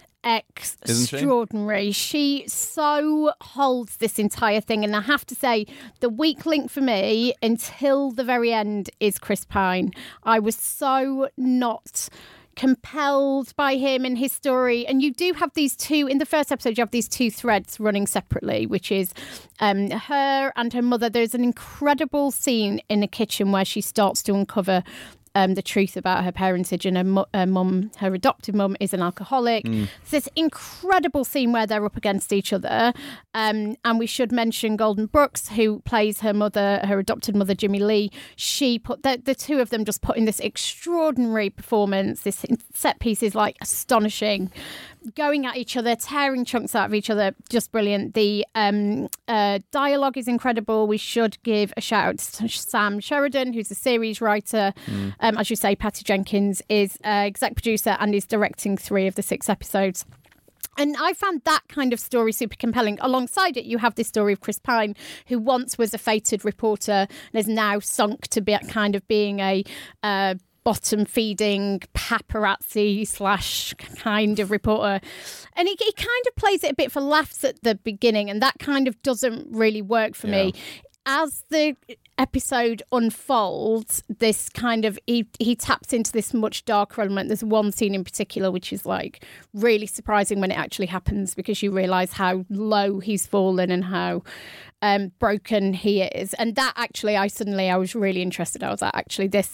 extraordinary. She? she so holds this entire thing, and I have to say the weak link for me until the very end is Chris Pine. I was so not compelled by him and his story, and you do have these two in the first episode, you have these two threads running separately, which is um, her and her mother. There's an incredible scene in the kitchen where she starts to uncover Um, the truth about her parentage, and her, mu- her mum, her adopted mum, is an alcoholic. Mm. It's this incredible scene where they're up against each other. Um, and we should mention Golden Brooks, who plays her mother, her adopted mother, Jimmy Lee. She put the, the two of them just put in this extraordinary performance. This set piece is like astonishing. Going at each other, tearing chunks out of each other, just brilliant. The um, uh, dialogue is incredible. We should give a shout out to Sam Sheridan, who's a series writer. Mm. Um, as you say, Patty Jenkins is uh, exec producer and is directing three of the six episodes. And I found that kind of story super compelling. Alongside it, you have this story of Chris Pine, who once was a fated reporter and has now sunk to be kind of being a uh, bottom-feeding paparazzi slash kind of reporter. And he, he kind of plays it a bit for laughs at the beginning, and that kind of doesn't really work for yeah. me. As the episode unfolds, this kind of he, he taps into this much darker element. There's one scene in particular which is like really surprising when it actually happens, because you realise how low he's fallen and how um, broken he is. And that actually, I suddenly I was really interested. I was like, actually, this.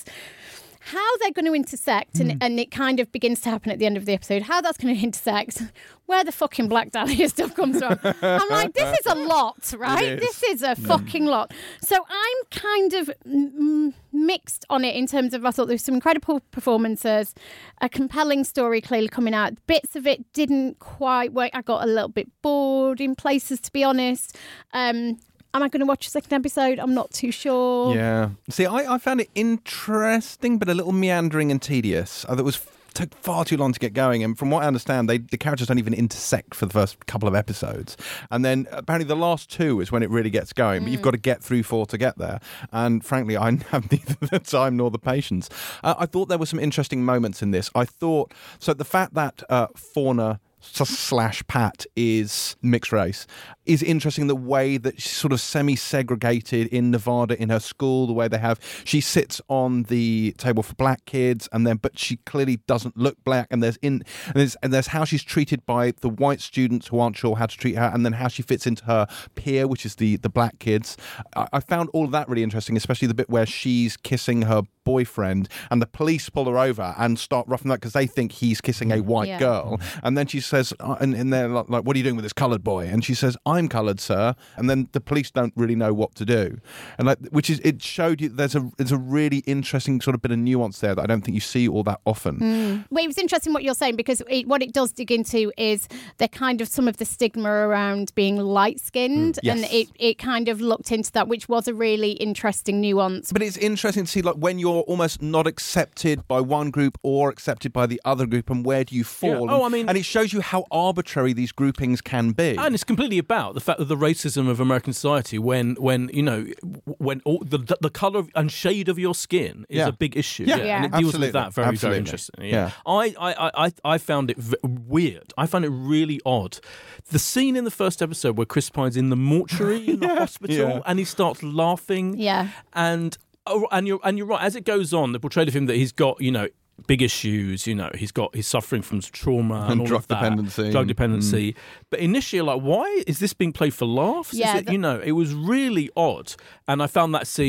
How they're going to intersect, and, mm. and it kind of begins to happen at the end of the episode, how that's going to intersect, where the fucking Black Dahlia stuff comes from. I'm like, this is a lot, right? Is. This is a fucking mm. lot. So I'm kind of m- mixed on it in terms of, I thought there was some incredible performances, a compelling story clearly coming out. Bits of it didn't quite work. I got a little bit bored in places, to be honest. Um Am I going to watch a second episode? I'm not too sure. Yeah. See, I, I found it interesting, but a little meandering and tedious. I thought it was took far too long to get going, and from what I understand, they the characters don't even intersect for the first couple of episodes, and then apparently the last two is when it really gets going. Mm. But you've got to get through four to get there, and frankly, I have neither the time nor the patience. Uh, I thought there were some interesting moments in this. I thought so. The fact that uh, Fauna slash Pat is mixed race is interesting. The way that she's sort of semi-segregated in Nevada in her school, the way they have, she sits on the table for black kids, and then but she clearly doesn't look black, and there's in and there's, and there's how she's treated by the white students who aren't sure how to treat her, and then how she fits into her peer, which is the the black kids. I, I found all of that really interesting, especially the bit where she's kissing her boyfriend and the police pull her over and start roughing that because they think he's kissing a white yeah. girl, and then she says uh, and, and they're like, like, what are you doing with this coloured boy? And she says, I'm coloured, sir. And then the police don't really know what to do, and like, which is, it showed you there's a there's a really interesting sort of bit of nuance there that I don't think you see all that often. Mm. Well, it was interesting what you're saying, because it, what it does dig into is the kind of some of the stigma around being light-skinned, mm, yes. and it, it kind of looked into that, which was a really interesting nuance. But it's interesting to see like when you're almost not accepted by one group or accepted by the other group, and where do you fall? Yeah. Oh, I mean, and it shows you how arbitrary these groupings can be. And it's completely about the fact that the racism of American society, when when you know when all, the the colour and shade of your skin is yeah. a big issue, yeah, yeah. yeah. and it deals Absolutely. with that very Absolutely. very interesting. Yeah, yeah. I, I I I found it v- weird. I found it really odd. The scene in the first episode where Chris Pine's in the mortuary in the yeah. hospital, yeah. and he starts laughing, yeah, and oh, and you're and you're right. As it goes on, the portrayal of him that he's got, you know, big issues, you know, he's got he's suffering from trauma and, and all drug of that, dependency, drug dependency. Mm. But initially, like, why is this being played for laughs? Yeah, is it, the- you know, it was really odd, and I found that scene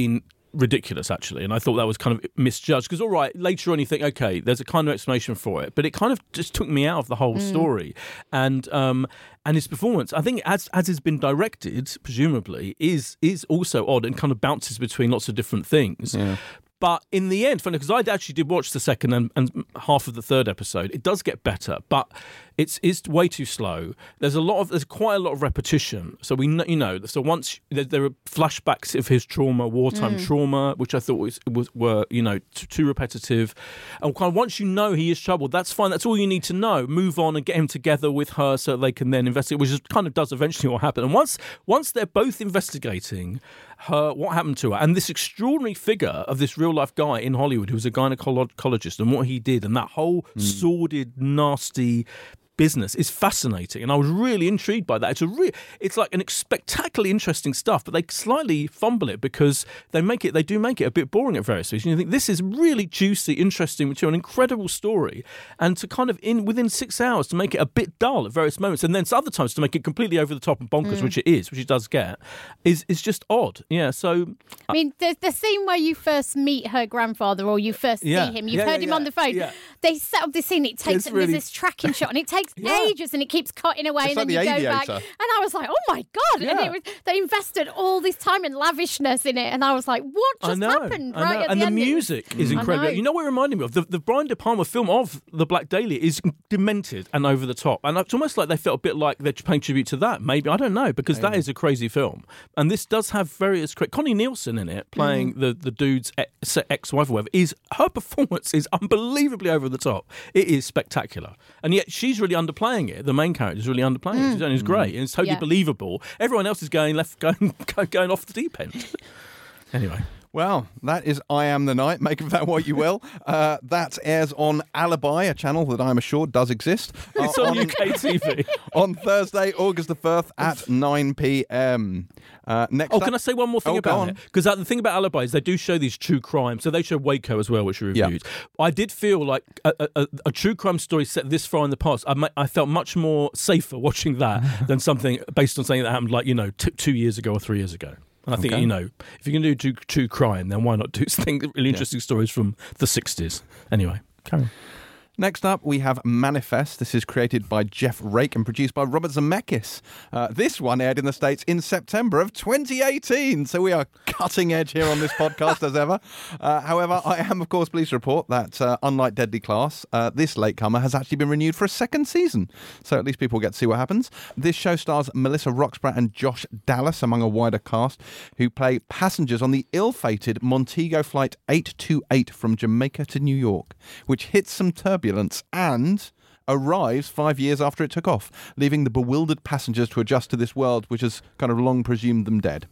ridiculous, actually, and I thought that was kind of misjudged. Because all right, later on you think, okay, there's a kind of explanation for it, but it kind of just took me out of the whole mm. story. And um, and his performance, I think, as as has been directed, presumably, is is also odd and kind of bounces between lots of different things. Yeah. But in the end, funny because I actually did watch the second and, and half of the third episode. It does get better, but it's it's way too slow. There's a lot of there's quite a lot of repetition. So we know, you know, so once there, there are flashbacks of his trauma, wartime mm. trauma, which I thought was was were you know too, too repetitive. And kind of once you know he is troubled, that's fine. That's all you need to know. Move on and get him together with her so they can then investigate, which is kind of does eventually what happened. And once once they're both investigating her, what happened to her, and this extraordinary figure of this real life guy in Hollywood who was a gynecologist and what he did, and that whole mm. sordid, nasty business is fascinating, and I was really intrigued by that. It's a re- it's like an spectacularly interesting stuff, but they slightly fumble it because they make it they do make it a bit boring at various stages. You think this is really juicy, interesting material, an incredible story, and to kind of in within six hours to make it a bit dull at various moments, and then other times to make it completely over the top and bonkers, mm. which it is, which it does get, is is just odd. Yeah. So I mean, the the scene where you first meet her grandfather or you first yeah. see him, you've yeah, heard yeah, him yeah. on the phone. Yeah. They set up this scene. It takes It's really- there's this tracking shot, and it takes Yeah. ages, and it keeps cutting away, It's and like then the you go back. Aviator. And I was like, oh my god! Yeah. And it was, they invested all this time and lavishness in it, and I was like, what just I know, happened? I Right know. at And the the end, it was- music is I incredible. know. You know what it reminded me of? The, the Brian De Palma film of The Black Dahlia is demented and over the top. And it's almost like they felt a bit like they're paying tribute to that. Maybe, I don't know, because that is a crazy film. And this does have various... Connie Nielsen in it, playing mm. the, the dude's ex- ex-wife or whatever, is her performance is unbelievably over the top. It is spectacular. And yet she's really underplaying it. The main character is really underplaying mm. it. And it's great. And it's totally Yeah. believable. Everyone else is going left, going, going off the deep end. Anyway... Well, that is I Am the Night. Make of that what you will. Uh, that airs on Alibi, a channel that I'm assured does exist. It's uh, on U K T V. On Thursday, August the first at nine p.m. Uh, next Oh, up- can I say one more thing Oh, go about on. it? Because the thing about Alibi is they do show these true crime. So they show Waco as well, which we reviewed. Yeah. I did feel like a, a, a, a true crime story set this far in the past, I, ma- I felt much more safer watching that than something based on something that happened like, you know, t- two years ago or three years ago. And I think, Okay. you know, if you can do true, true crime, then why not do things, really interesting yeah. stories from the sixties? Anyway, carry on. Next up, we have Manifest. This is created by Jeff Rake and produced by Robert Zemeckis. Uh, this one aired in the States in September of twenty eighteen, so we are cutting edge here on this podcast as ever. Uh, however, I am, of course, pleased to report that, uh, unlike Deadly Class, uh, this latecomer has actually been renewed for a second season, so at least people get to see what happens. This show stars Melissa Roxburgh and Josh Dallas, among a wider cast, who play passengers on the ill-fated Montego Flight eight two eight from Jamaica to New York, which hits some turbulence and arrives five years after it took off, leaving the bewildered passengers to adjust to this world which has kind of long presumed them dead.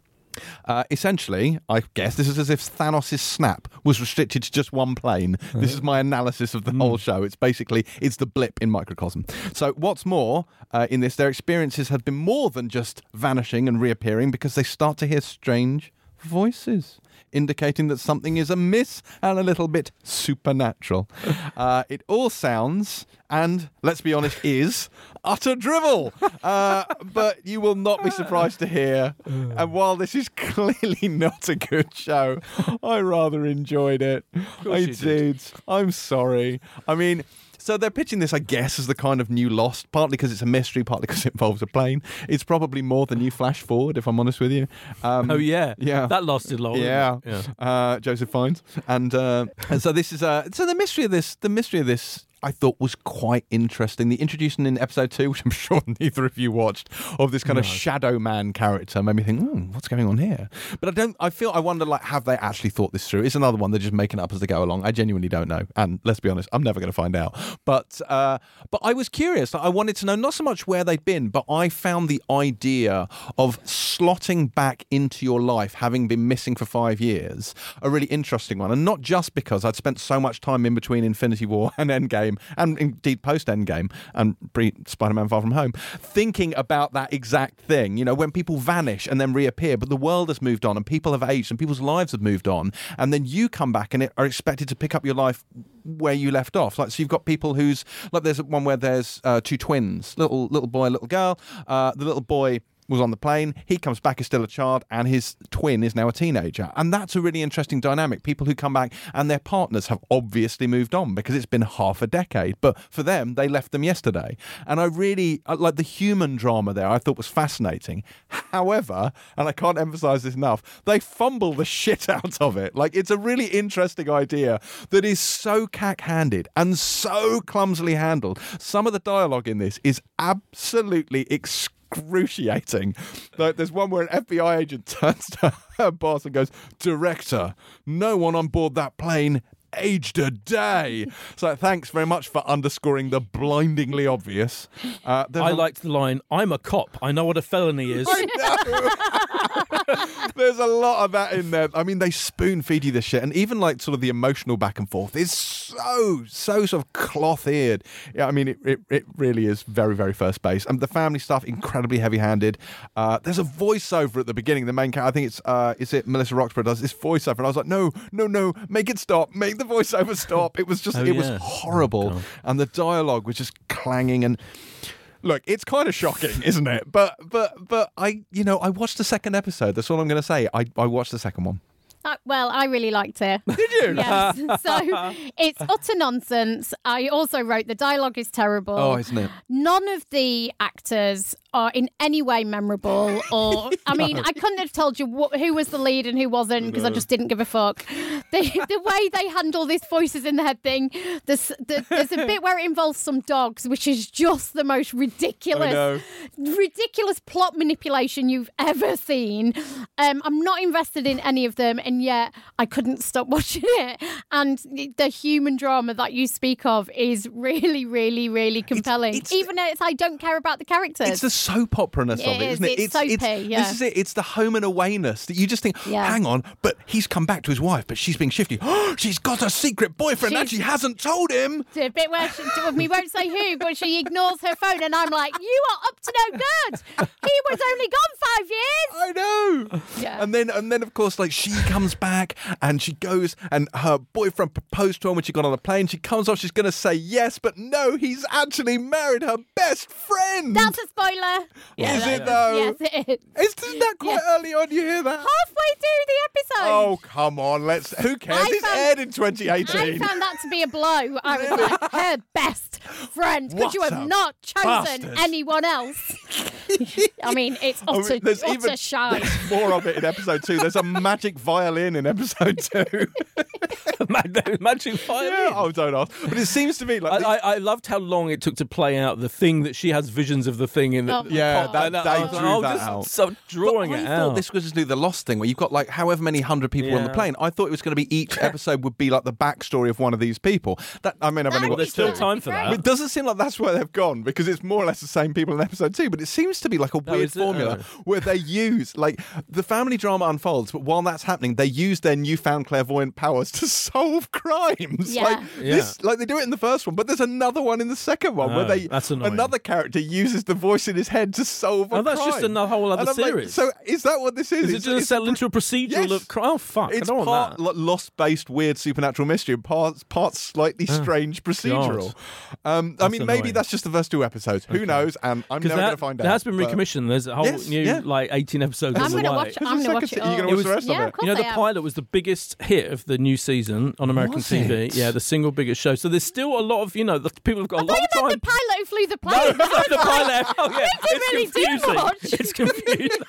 Uh, essentially, I guess this is as if Thanos' snap was restricted to just one plane. This is my analysis of the mm. whole show. It's basically, it's the blip in microcosm. So what's more, uh, in this, their experiences have been more than just vanishing and reappearing because they start to hear strange voices, indicating that something is amiss and a little bit supernatural. Uh, it all sounds, and let's be honest, is utter drivel. Uh, but you will not be surprised to hear. And while this is clearly not a good show, I rather enjoyed it. I did. did. I'm sorry. I mean... So they're pitching this, I guess, as the kind of new Lost, partly because it's a mystery, partly because it involves a plane. It's probably more the new Flash Forward, if I'm honest with you. Um, oh, yeah. Yeah. That lasted long. Yeah. yeah. Uh, Joseph Fiennes. And uh, and so this is... Uh, so the mystery of this... The mystery of this... I thought was quite interesting. The introduction in episode two, which I'm sure neither of you watched, of this kind no. of shadow man character made me think, hmm, what's going on here? But I don't, I feel, I wonder, like, have they actually thought this through? It's another one they're just making up as they go along. I genuinely don't know. And let's be honest, I'm never going to find out. But, uh, but I was curious. I wanted to know not so much where they'd been, but I found the idea of slotting back into your life, having been missing for five years, a really interesting one. And not just because I'd spent so much time in between Infinity War and Endgame, and indeed post-Endgame and pre-Spider-Man Far From Home, thinking about that exact thing. You know, when people vanish and then reappear, but the world has moved on and people have aged and people's lives have moved on, and then you come back and are expected to pick up your life where you left off. Like, so you've got people who's, like there's one where there's uh, two twins, little little boy, little girl. Uh, the little boy was on the plane. He comes back as still a child, and his twin is now a teenager. And that's a really interesting dynamic. People who come back and their partners have obviously moved on because it's been half a decade. But for them, they left them yesterday. And I really, like the human drama there, I thought was fascinating. However, and I can't emphasize this enough, they fumble the shit out of it. Like, it's a really interesting idea that is so cack-handed and so clumsily handled. Some of the dialogue in this is absolutely excruciating. Like, there's one where an F B I agent turns to her boss and goes, "Director, no one on board that plane aged a day." So thanks very much for underscoring the blindingly obvious. Uh, I a- liked the line, "I'm a cop. I know what a felony is." I know. There's a lot of that in there. I mean, they spoon feed you this shit, and even like sort of the emotional back and forth is so so sort of cloth-eared. Yeah, I mean, it, it it really is very very first base. And the family stuff incredibly heavy-handed. Uh, there's a voiceover at the beginning. The main character, I think it's uh, is it Melissa Roxburgh does this voiceover, and I was like, no no no, make it stop, make the voiceover stop. It was just Oh, it was yeah. horrible, Oh, and the dialogue was just clanging and. Look, it's kind of shocking, isn't it? But but but I, you know, I watched the second episode. That's all I'm going to say. I, I watched the second one. Uh, well, I really liked it. Did you? Yes. So it's utter nonsense. I also wrote the dialogue is terrible. Oh, isn't it? None of the actors are in any way memorable, or I mean, I couldn't have told you wh- who was the lead and who wasn't because I just didn't give a fuck. The, the way they handle this voices in the head thing, there's, the, there's a bit where it involves some dogs, which is just the most ridiculous, I know. ridiculous plot manipulation you've ever seen. Um, I'm not invested in any of them, and yet I couldn't stop watching it. And the human drama that you speak of is really, really, really compelling. it's- Even if I don't care about the characters. It's the soap opera-ness It of it, is, isn't it? it's soapy, yeah. This is it. It's the home and awayness that you just think, Yeah. hang on, but he's come back to his wife, but she's being shifty. Oh, she's got a secret boyfriend and She's- she hasn't told him. The bit where she, we won't say who, but she ignores her phone, and I'm like, you are up to no good. He was only gone five years. I know. Yeah. And then, and then, of course, like she comes back and she goes, and her boyfriend proposed to her when she got on the plane. She comes off, she's going to say yes, but no, he's actually married her best friend. That's a spoiler. Is that- it though? Yes, it is. Is, isn't that quite Yeah. early on? You hear that? Halfway through the episode. Oh, come on. Let's. Who cares? I It's found- aired in twenty I eighteen. found that to be a blow. I was like, her best friend. Could What you a have not chosen bastard. anyone else? I mean, it's I mean, utter, there's utter even shy. there's more of it in episode two. There's a magic violin in episode two. Magic violin. Yeah, oh, don't ask. But it seems to me like. I, I, I loved how long it took to play out the thing that she has visions of the thing in the. Oh, Yeah, God. that- And I they was like, drew oh, that just out. So drawing But it I out. thought this was just the Lost thing where you've got like however many hundred people on the Yeah. plane. I thought it was going to be each episode would be like the backstory of one of these people. That I mean, I've only That'd watched be there's still two. fun. time for That'd that. be It doesn't seem like that's where they've gone because it's more or less the same people in episode two, but it seems to be like a Oh, weird is it? formula Oh. where they use like the family drama unfolds, but while that's happening, they use their newfound clairvoyant powers to solve crimes. Yeah. Like Yeah. this, like they do it in the first one, but there's another one in the second one where Oh, they that's annoying. another character uses the voice in his head to solve a Oh, that's just crime. another whole other And I'm like, series. so is that what this is? Is it It's- going to it's settle into a procedural Yes. of crime? Oh, fuck. It's I don't want part that. lo- lost-based weird supernatural mystery, and parts parts slightly strange procedural. Um, I That's mean, maybe annoying. that's just the first two episodes. Who knows? And I'm never Because going to find out. that has been but- recommissioned. There's a whole Yes, new, yeah. like, eighteen episodes I'm on the going to way. watch it. I'm going to watch second it. se- you're gonna all. watch the rest of yeah, it? Of course You know, I the am. pilot was the biggest hit of the new season on American Was T V. it? Yeah, the single biggest show. So there's still a lot of, you know, the people have got a I lot thought you of meant time. the pilot who flew the No, plane. no, I was the like, pilot. Oh, yeah. He didn't It's really do confusing. much. It's confusing.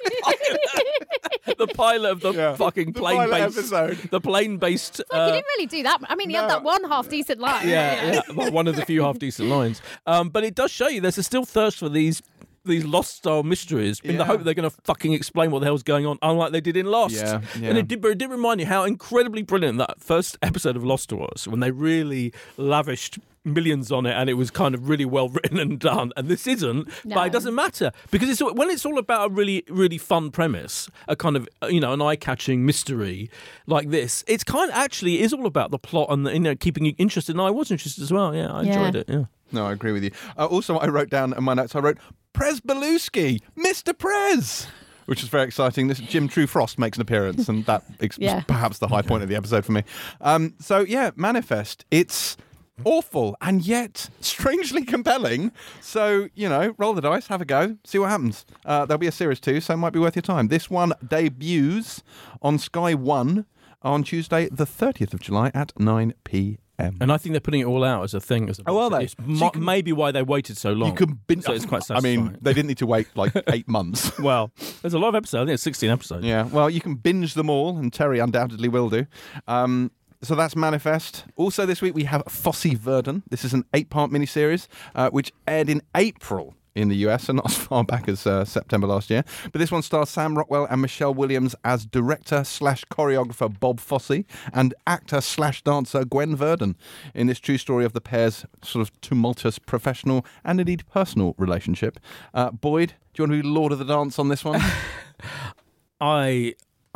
the pilot of the Yeah. fucking The plane pilot based. episode. The plane based. Like, he didn't really do that. I mean, he had No. that one half decent line. Yeah, yeah. Well, one of the few half decent lines. Um, but it does show you there's a still thirst for these these Lost style mysteries in Yeah. the hope they're going to fucking explain what the hell's going on, unlike they did in Lost. Yeah, yeah. And it did, but it did remind you how incredibly brilliant that first episode of Lost was when they really lavished millions on it and it was kind of really well written and done. And this isn't, No. but it doesn't matter because it's when it's all about a really, really fun premise, a kind of, you know, an eye-catching mystery like this. It's kind of actually is all about the plot and the, you know, keeping you interested. And I was interested as well. Yeah, I Yeah. enjoyed it. Yeah. No, I agree with you. Uh, also, I wrote down in my notes, I wrote, Prez Belusky, Mister Prez, which is very exciting. This Jim True Frost makes an appearance, and that ex- Yeah. was perhaps the high point of the episode for me. Um, so, yeah, Manifest, it's awful and yet strangely compelling. So, you know, roll the dice, have a go, see what happens. Uh, there'll be a series two, so it might be worth your time. This one debuts on Sky One on Tuesday, the thirtieth of July at nine p.m. And I think they're putting it all out as a thing. As a Oh, are they? It's So mo- you can- maybe why they waited so long. You can bin- so it's quite I satisfying. mean, they didn't need to wait like eight months. Well, there's a lot of episodes. I think it's sixteen episodes. Yeah, well, you can binge them all, and Terry undoubtedly will do. Um, so that's Manifest. Also this week we have Fosse Verdon. This is an eight-part miniseries uh, which aired in April in the U S, and not as far back as uh, September last year. But this one stars Sam Rockwell and Michelle Williams as director slash choreographer Bob Fosse and actor slash dancer Gwen Verdon in this true story of the pair's sort of tumultuous professional and indeed personal relationship. Uh, Boyd, do you want to be Lord of the Dance on this one? I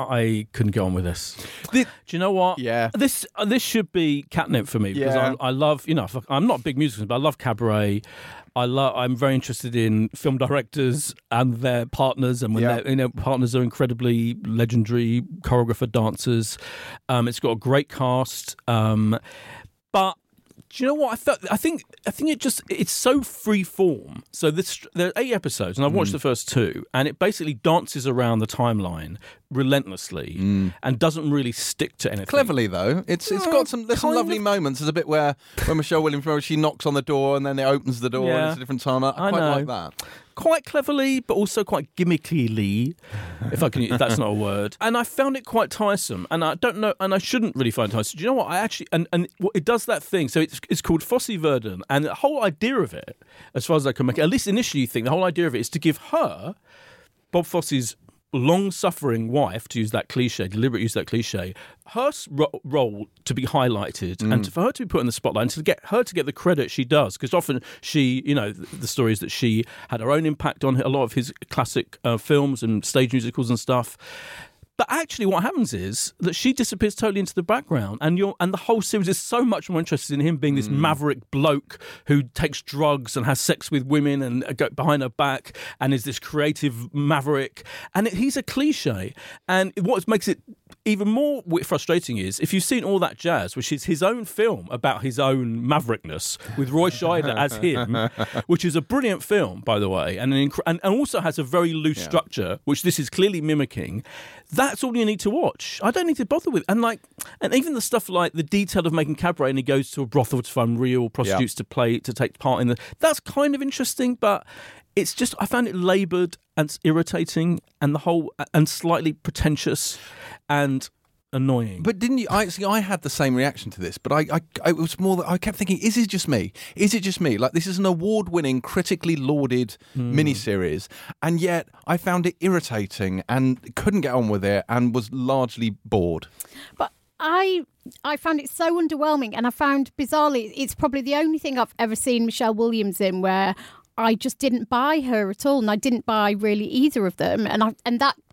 I couldn't get on with this. The- Do you know what? Yeah. This uh, this should be catnip for me because Yeah. I, I love, you know, I'm not a big musician, but I love cabaret. I love. I'm very interested in film directors and their partners, and when Yeah. their you know partners are incredibly legendary choreographer dancers. Um, it's got a great cast, um, but. Do you know what I felt? I think I think it just it's so free form. So this there are eight episodes, and I've watched Mm. the first two, and it basically dances around the timeline relentlessly and doesn't really stick to anything. Cleverly though, it's it's got some there's some kind lovely of. moments. There's a bit where when Michelle Williams remember, she knocks on the door and then it opens the door and Yeah. it's a different time. I, I I quite know. like that. Quite cleverly, but also quite gimmickily, if I can, if that's not a word. And I found it quite tiresome, and I don't know, and I shouldn't really find it tiresome. Do you know what? I actually, and and it does that thing. So it's it's called Fosse Verdon, and the whole idea of it, as far as I can make it, at least initially, you think the whole idea of it is to give her, Bob Fosse's long-suffering wife, to use that cliche, deliberate use of that cliche, her s- ro- role to be highlighted and to, for her to be put in the spotlight and to get her to get the credit she does, because often she, you know, the, the story is that she had her own impact on a lot of his classic uh, films and stage musicals and stuff. But actually, what happens is that she disappears totally into the background, and you're and the whole series is so much more interested in him being this maverick bloke who takes drugs and has sex with women and uh, go behind her back, and is this creative maverick. And it, he's a cliche. And what makes it even more frustrating is if you've seen All That Jazz, which is his own film about his own maverickness with Roy Scheider as him, which is a brilliant film, by the way, and an inc- and, and also has a very loose Yeah. structure, which this is clearly mimicking. That's all you need to watch. I don't need to bother with, and like, and even the stuff like the detail of making cabaret, and he goes to a brothel to find real prostitutes to play to take part in the. That's kind of interesting, but it's just I found it laboured and irritating, and the whole and slightly pretentious and annoying. But didn't you? I see. I had the same reaction to this, but I, I, I it was more that I kept thinking: Is it just me? Is it just me? Like this is an award-winning, critically lauded Hmm. miniseries, and yet I found it irritating and couldn't get on with it, and was largely bored. But I I found it so underwhelming, and I found bizarrely it's probably the only thing I've ever seen Michelle Williams in where I just didn't buy her at all, and I didn't buy really either of them, and I and that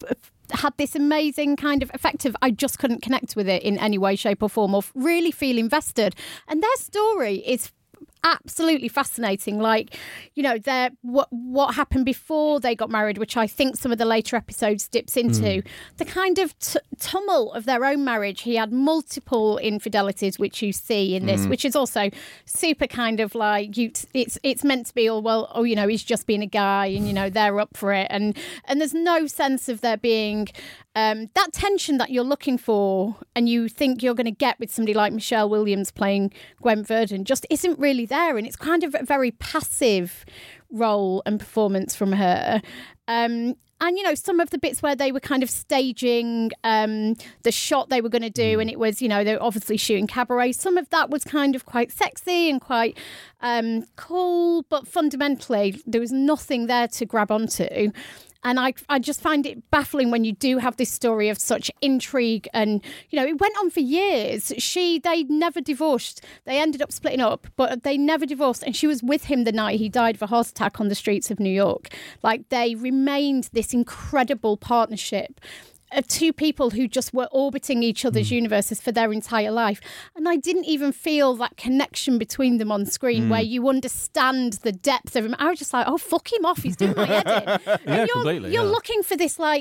had this amazing kind of effect of I just couldn't connect with it in any way, shape, or form, or really feel invested. And their story is absolutely fascinating. Like, you know, their what what happened before they got married, which I think some of the later episodes dips into. Mm. The kind of t- tumult of their own marriage. He had multiple infidelities, which you see in this, mm. which is also super kind of like you. It's it's meant to be all well. Oh, you know, he's just being a guy, and you know they're up for it, and and there's no sense of there being. Um, that tension that you're looking for and you think you're going to get with somebody like Michelle Williams playing Gwen Verdon just isn't really there, and it's kind of a very passive role and performance from her. Um, and, you know, some of the bits where they were kind of staging um, the shot they were going to do, and it was, you know, they were obviously shooting cabaret. Some of that was kind of quite sexy and quite um, cool, but fundamentally there was nothing there to grab onto. And I I just find it baffling when you do have this story of such intrigue, and, you know, it went on for years. She, they never divorced. They ended up splitting up, but they never divorced. And she was with him the night he died of a heart attack on the streets of New York. Like, they remained this incredible partnership of two people who just were orbiting each other's mm. universes for their entire life. And I didn't even feel that connection between them on screen mm. where you understand the depth of him. I was just like, oh, fuck him off. He's doing my head in. Yeah, you're, completely. You're yeah. looking for this, like,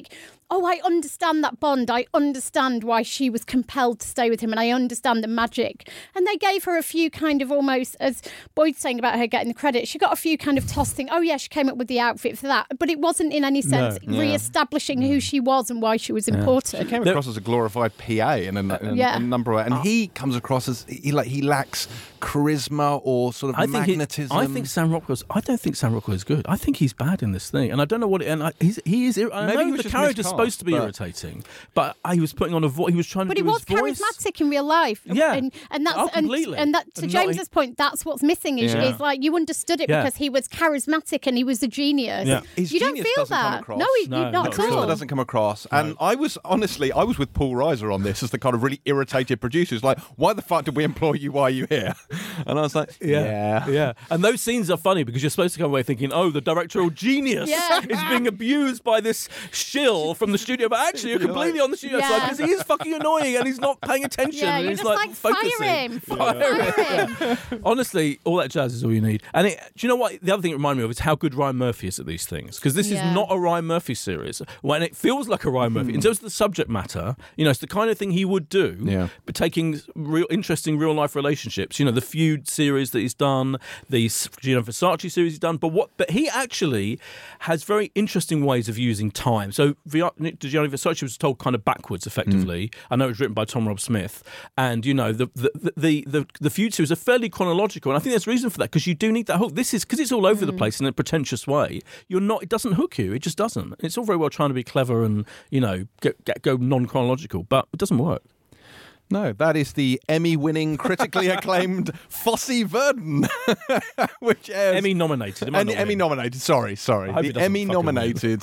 oh, I understand that bond. I understand why she was compelled to stay with him, and I understand the magic. And they gave her a few kind of almost, as Boyd's saying about her getting the credit, she got a few kind of tossed thing. Oh, yeah, she came up with the outfit for that. But it wasn't in any sense No. re-establishing Yeah. who she was and why she was important. He came across as a glorified P A in a, in Yeah. a number of ways. And he comes across as, he, like, he lacks charisma or sort of I think he- magnetism. I think Sam Rockwell's. I don't think Sam Rockwell is good. I think he's bad in this thing, and I don't know what. It, and I, he's, he is. I Maybe know he was the just character's miscast, supposed to be but- irritating, but he was putting on a voice. He was trying But to he do was his voice. charismatic in real life. Yeah. And, and that's Oh, and, completely. and that to And not- James's point, that's what's missing is, Yeah. is like you understood it Yeah. because he was charismatic and he was a genius. Yeah. His you don't genius feel doesn't come that. across. No, he, No, you- not, not at at all. all. Charisma doesn't come across. And I was, honestly, I was with Paul Reiser on this as the kind of really irritated producer. It's like, why the fuck did we employ you? Why are you here? And I was like, yeah. yeah. And those scenes are funny because you're supposed to come away thinking, oh, the directorial genius Yeah. is being abused by this shill from the studio, but actually you're completely on the studio side Yeah. because he is fucking annoying and he's not paying attention. Yeah, and you're he's just like, fire focusing. him. Fire Fire him. him. Honestly, all that jazz is all you need. And it, do you know what? The other thing it reminded me of is how good Ryan Murphy is at these things. Because this Yeah. is not a Ryan Murphy series. When it feels like a Ryan Murphy, in terms of the subject matter, you know, it's the kind of thing he would do, Yeah. but taking real interesting real life relationships. You know, the Feud series that he's done, the Gino Versace series he's done. But what? But he actually has very interesting ways of using time. So Gianni Versace was told kind of backwards, effectively. Mm. I know it was written by Tom Rob Smith, and you know the the the the, the Feud series are fairly chronological, and I think there's a reason for that because you do need that hook. This is because it's all over the place in a pretentious way. You're not. It doesn't hook you. It just doesn't. It's all very well trying to be clever and you know get, get, go non-chronological, but it doesn't work. No, that is the Emmy-winning, critically acclaimed Fosse Verdon, which airs... Emmy nominated. Am I And not Emmy winning? nominated, sorry, sorry. I hope The it doesn't Emmy fucking win. nominated,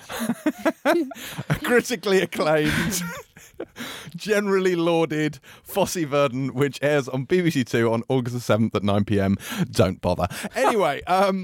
critically acclaimed, generally lauded Fosse Verdon, which airs on B B C Two on August the seventh at nine p.m. Don't bother. Anyway, um,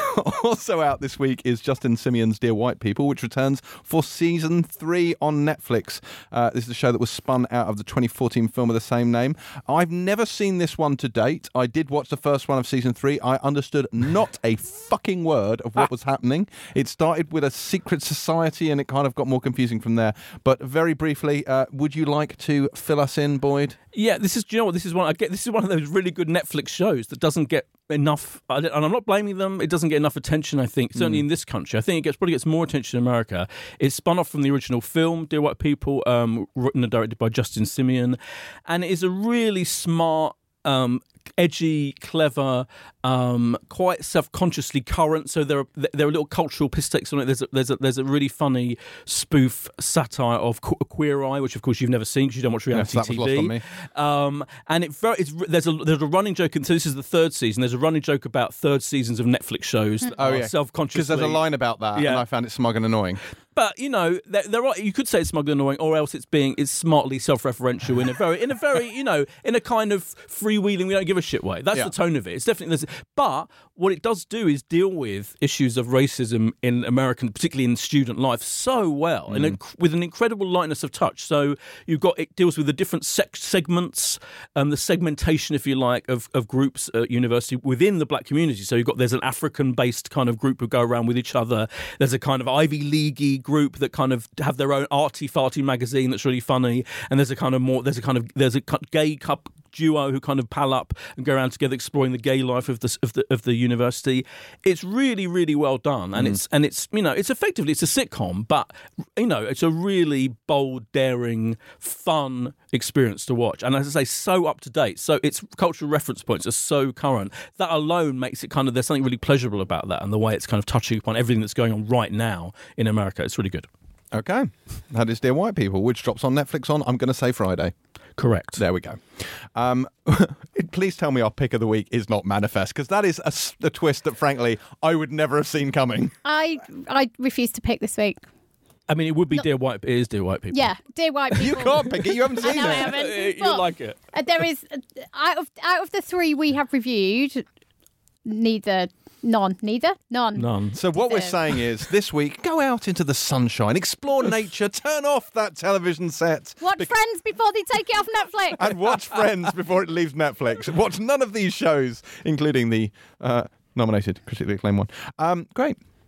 also out this week is Justin Simeon's Dear White People, which returns for season three on Netflix. Uh, this is a show that was spun out of the twenty fourteen film of the same name. I've never seen this one to date. I did watch the first one of season three. I understood not a fucking word of what was happening. It started with a secret society and it kind of got more confusing from there. But very briefly, uh, would you like to fill us in, Boyd? Yeah, this is. Do you know what? This is one. I get. This is one of those really good Netflix shows that doesn't get enough. I don't- And I'm not blaming them. It doesn't get enough attention. I think certainly in this country. I think it gets probably gets more attention in America. It's spun off from the original film, Dear White People, um, written and directed by Justin Simeon, and it is a really smart. Um, edgy, clever, um, quite self-consciously current. So there are there are little cultural piss takes on it. There's a, there's a, there's a really funny spoof satire of Que- Queer Eye, which of course you've never seen because you don't watch reality Yes, that was T V. lost on me. Um, and it very, it's, there's a there's a running joke, and so this is the third season. There's a running joke about third seasons of Netflix shows that Oh, are yeah. self-consciously. Because there's a line about that, Yeah. and I found it smug and annoying. But you know, there, there are. You could say it's smug and annoying, or else it's being it's smartly self-referential in a very, in a very, you know, in a kind of freewheeling, we don't give a shit way. That's Yeah. the tone of it. It's definitely. There's, but what it does do is deal with issues of racism in American, particularly in student life, so well, Mm. and in, with an incredible lightness of touch. So you've got it deals with the different sex segments, um, the segmentation, if you like, of of groups at university within the black community. So you've got there's an African-based kind of group who go around with each other. There's a kind of Ivy League group that kind of have their own arty farty magazine that's really funny, and there's a kind of more there's a kind of there's a gay couple duo who kind of pal up and go around together exploring the gay life of the of the of the university. It's really really well done, and mm. it's and it's you know it's effectively it's a sitcom, but you know it's a really bold, daring, fun experience to watch, and as I say, so up to date. So its cultural reference points are so current. That alone makes it kind of there's something really pleasurable about that, and the way it's kind of touching upon everything that's going on right now in America. It's really good. Okay. That is Dear White People, which drops on Netflix on, I'm going to say Friday. Correct. There we go. Um, please tell me our pick of the week is not Manifest, because that is a, a twist that, frankly, I would never have seen coming. I I refuse to pick this week. I mean, it would be No. Dear White. It is Dear White People. Yeah, Dear White People. You can't pick it. You haven't I seen know I it. haven't. You But, like it. uh, there is uh, out of out of the three we have reviewed, neither, none, neither, none. None. So what we're Deserve. saying is, this week, go out into the sunshine, explore nature, turn off that television set. Watch bec- Friends before they take it off Netflix. And watch Friends before it leaves Netflix. Watch none of these shows, including the uh, nominated, critically acclaimed one. Um, great.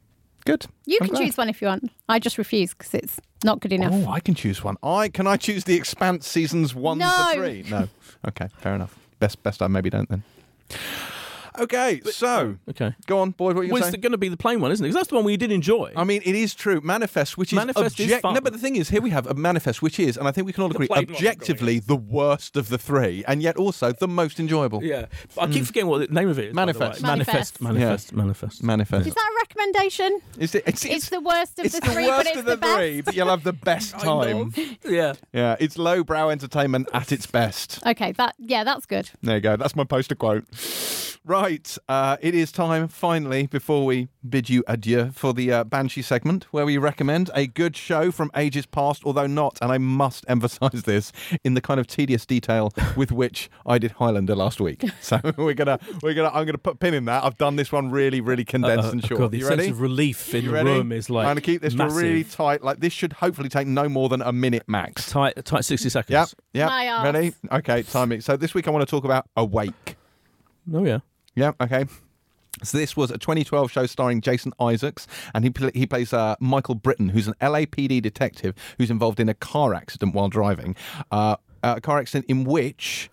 Good. You I'm can glad. choose one if you want. I just refuse because it's not good enough. Oh, I can choose one. I Can I choose The Expanse seasons one No. to three? No. Okay, fair enough. Best, best I maybe don't then. Okay, so Okay. go on, Boyd. What are you Well, saying? it's going to be the plain one, isn't it? Because that's the one we did enjoy. I mean, it is true. Manifest, which is Manifest is object- fun. No, but the thing is, here we have a Manifest, which is, and I think we can all agree, plain one, objectively the worst of the three, and yet also the most enjoyable. yeah. I keep forgetting what the name of it is. by the way. Manifest. Manifest. Manifest. Manifest. Manifest. Manifest. Is that a recommendation? Is it? It's, It's, the worst of it's the the three, worst but it's of the, the, best. three, but you'll have the best time. Yeah. Yeah, it's lowbrow entertainment at its best. Okay, that yeah, that's good. There you go. That's my poster quote. Right, uh, it is time, finally, before we bid you adieu, for the uh, Banshee segment, where we recommend a good show from ages past, although not, and I must emphasise this, in the kind of tedious detail with which I did Highlander last week. So we're gonna, we're gonna, I'm gonna put a pin in that. I've done this one really, really condensed Uh, and short. God, the you sense ready? of relief in You the ready? room is like I'm gonna keep this to massive. really tight. Like this should hopefully take no more than a minute max. tight, tight sixty seconds. Yep, yep. My arse. Ready? Okay, timing. So this week I want to talk about Awake. Oh yeah. Yeah, okay. So this was a twenty twelve show starring Jason Isaacs, and he pl- he plays uh, Michael Britton, who's an L A P D detective who's involved in a car accident while driving. Uh, a car accident in which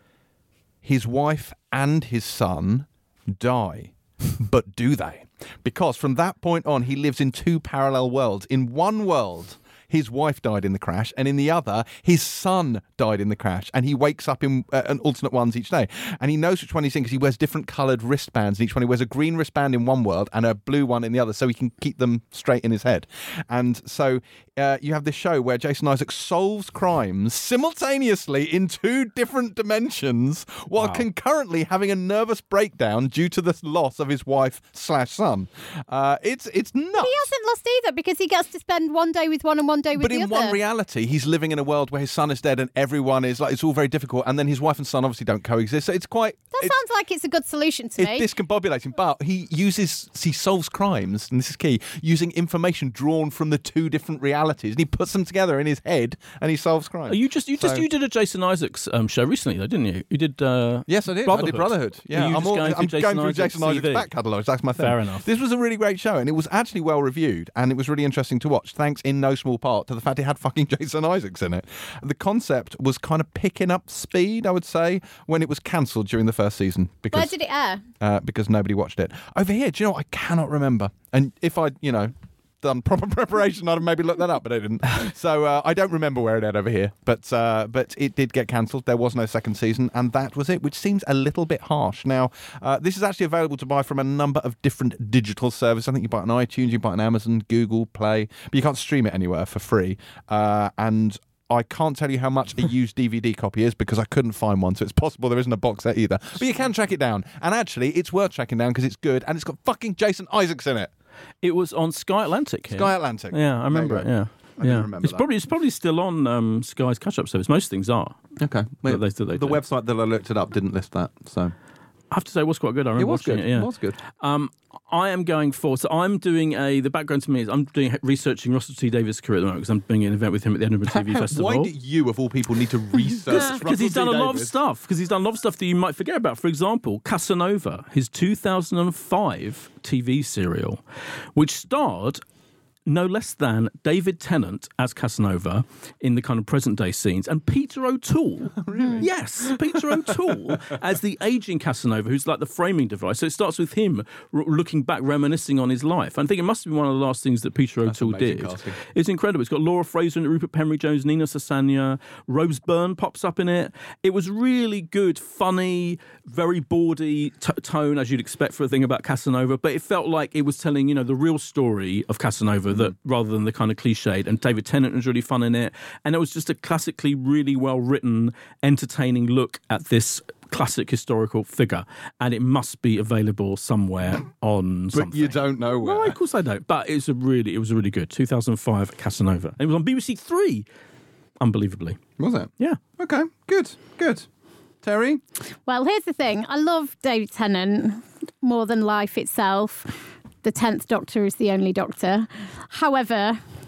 his wife and his son die. But do they? Because from that point on, he lives in two parallel worlds. In one world, his wife died in the crash, and in the other, his son died in the crash, and he wakes up in uh, an alternate ones each day. And he knows which one he's in because he wears different coloured wristbands in each one. He wears a green wristband in one world and a blue one in the other, so he can keep them straight in his head. And so uh, you have this show where Jason Isaacs solves crimes simultaneously in two different dimensions while Wow. concurrently having a nervous breakdown due to the loss of his wife slash son. Uh, it's it's nuts. He hasn't lost either because he gets to spend one day with one and one day with But the in other. one reality, he's living in a world where his son is dead and everyone is like, it's all very difficult. And then his wife and son obviously don't coexist. So it's quite. that it's, sounds like it's a good solution to it's me. discombobulating. But he uses, he solves crimes, and this is key, using information drawn from the two different realities. And he puts them together in his head and he solves crimes. Oh, you just you just So- you did a Jason Isaacs um, show recently, though, didn't you? You did. Uh, Yes, I did. I did Brotherhood. Yeah, Are you I'm, just all, going through I'm Jason going through Isaacs' Jason Isaacs' C V? back catalogue. That's my thing. Fair enough. This was a really great show, and it was actually well reviewed, and it was really interesting to watch, thanks in no small part to the fact it had fucking Jason Isaacs in it. The concept was kind of picking up speed, I would say, when it was cancelled during the first season. Because, Where did it air? uh, because nobody watched it. Over here, do you know what? I cannot remember. And if I, you know, done proper preparation, I'd have maybe looked that up, but I didn't. So uh, I don't remember where it aired over here. But uh, but it did get cancelled. There was no second season, and that was it, which seems a little bit harsh. Now, uh, this is actually available to buy from a number of different digital services. I think you buy it on iTunes, you buy it on Amazon, Google Play, but you can't stream it anywhere for free. Uh, and I can't tell you how much a used D V D copy is because I couldn't find one, so it's possible there isn't a box set either. But you can track it down. And actually, it's worth tracking down because it's good, and it's got fucking Jason Isaacs in it. It was on Sky Atlantic. Here. Sky Atlantic. Yeah, I remember it. There you Yeah. go. I didn't yeah. remember it's that. probably it's probably still on um, Sky's catch-up service. Most things are. Okay. That they- that they the do. website that I looked it up didn't list that, so I have to say, it was quite good. I remember it was watching good. it. Yeah. It was good. Um, I am going for, so I'm doing a, the background to me is I'm doing researching Russell T Davies' career at the moment because I'm doing an event with him at the Edinburgh T V Festival. Why do you, of all people, need to research? Because he's done a lot of stuff. Because he's done a lot of stuff that you might forget about. For example, Casanova, his two thousand five T V serial, which starred no less than David Tennant as Casanova in the kind of present day scenes, and Peter O'Toole. Really? Yes, Peter O'Toole as the aging Casanova, who's like the framing device. So it starts with him r- looking back, reminiscing on his life. I think it must have been one of the last things that Peter That's O'Toole amazing did. casting. It's incredible. It's got Laura Fraser in it, Rupert Penry Jones, Nina Sasanya, Rose Byrne pops up in it. It was really good, funny, very bawdy t- tone, as you'd expect for a thing about Casanova, but it felt like it was telling, you know, the real story of Casanova, that rather than the kind of cliched. And David Tennant was really fun in it. And it was just a classically really well-written, entertaining look at this classic historical figure. And it must be available somewhere on But something. you don't know where. No, of course I don't. But it's a really, it was a really good two thousand five Casanova. And it was on B B C Three, unbelievably. Was it? Yeah. Okay, good, good. Terry? Well, here's the thing. I love David Tennant more than life itself. The tenth Doctor is the only Doctor. However,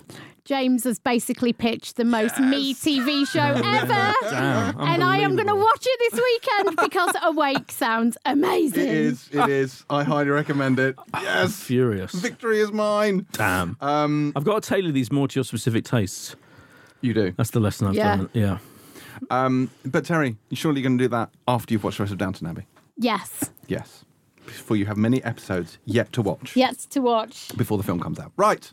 James has basically pitched the most me T V show ever. Damn, And I am going to unbelievable. watch it this weekend because Awake sounds amazing. It is. It is. I highly recommend it. Yes. Furious. Victory is mine. Damn. Um, I've got to tailor these more to your specific tastes. you do. That's the lesson I've Yeah. done. Yeah. Um, but Terry, you're surely going to do that after you've watched the rest of Downton Abbey. Yes. Yes. Before you have many episodes yet to watch. Yet to watch. Before the film comes out. Right.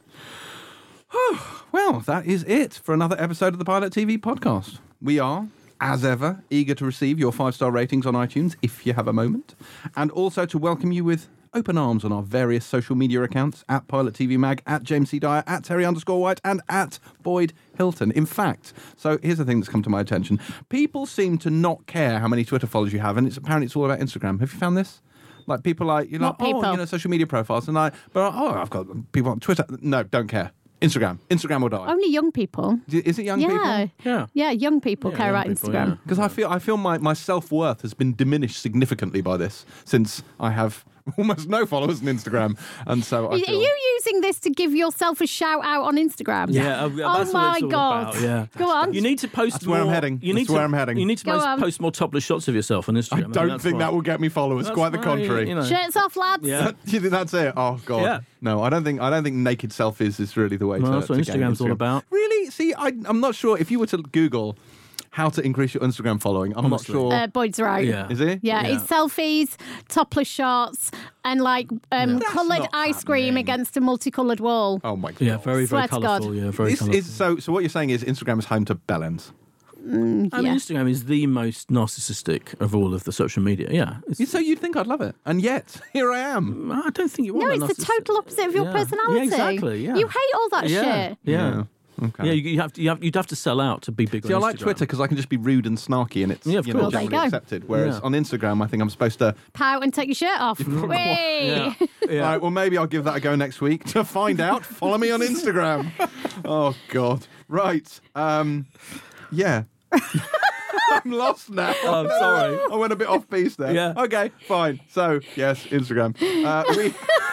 Well, that is it for another episode of the Pilot T V podcast. We are, as ever, eager to receive your five-star ratings on iTunes if you have a moment, and also to welcome you with open arms on our various social media accounts at Pilot T V Mag, at James C. Dyer, at Terry underscore White, and at Boyd Hilton. In fact, so here's the thing that's come to my attention. People seem to not care how many Twitter followers you have, and it's apparently it's all about Instagram. Have you found this? Like people like, you're like, What oh, people? you know, social media profiles, and like, but oh, I've got people on Twitter. No, don't care. Instagram. Instagram will die. Only young people. Is it young Yeah. people? Yeah. Yeah, young people Yeah, care young about people, Instagram. yeah. Because I feel I feel my, my self-worth has been diminished significantly by this since I have almost no followers on Instagram. And so I Are feel... you using this to give yourself a shout out on Instagram? Yeah, uh, that's Oh what my it's all God. about, yeah. Go on. You need to post That's more. where I'm heading. You That's need to, where I'm heading. You need to Go post, on. post more topless shots of yourself on Instagram. I don't that's think what- that will get me followers. that's Quite the why, contrary. You know. Shirts off, lads. Yeah. Do you think that's it? Oh God, Yeah. no! I don't think I don't think naked selfies is really the way Well, to. that's what to gain Instagram's all Instagram. about. Really? See, I, I'm not sure if you were to Google how to increase your Instagram following. I'm Honestly. not sure. Uh, Boyd's right. Yeah. Is he? Yeah, Yeah. it's selfies, topless shots, and like um, That's coloured not ice cream happening. against a multicoloured wall. Oh my God. Yeah, very, very Swear to God. colourful. Yeah, very This colourful. is, so, so what you're saying is Instagram is home to bellends. I mean, Yeah. Instagram is the most narcissistic of all of the social media. Yeah. It's, So you'd think I'd love it, and yet here I am. I don't think you No, are. it's the narcissistic. total opposite of your Yeah. personality. Yeah, exactly. Yeah. You hate all that yeah. shit. Yeah. Okay. Yeah, you, you have to, you have, you'd have to sell out to be big See, on I like Instagram. Twitter because I can just be rude and snarky, and it's Yeah, of you know, course. Well, there you generally go. accepted. Whereas Yeah. on Instagram, I think I'm supposed to. Pout and take your shirt off. Whey! Yeah. Yeah. Right, well, maybe I'll give that a go next week. To find out, follow me on Instagram. Oh God. Right. Um. Yeah. I'm lost now. Oh, I'm sorry. I went a bit off piece there. Yeah. Okay. Fine. So yes, Instagram. Uh, we.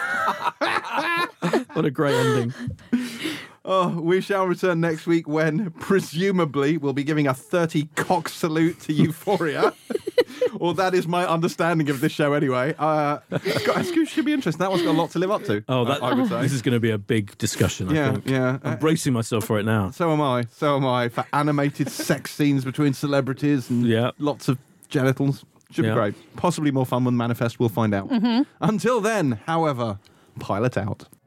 What a great ending. Oh, we shall return next week when, presumably, we'll be giving a thirty cock salute to Euphoria. Or that is my understanding of this show anyway. Uh, it's got- it should be interesting. That one's got a lot to live up to. Oh, that, I, I would say. this is going to be a big discussion, I Yeah, think. yeah. I'm bracing myself for it now. So am I. So am I. For animated sex scenes between celebrities and Yeah. lots of genitals. Should Yeah. be great. Possibly more fun than Manifest. We'll find out. Until then, however, pilot out.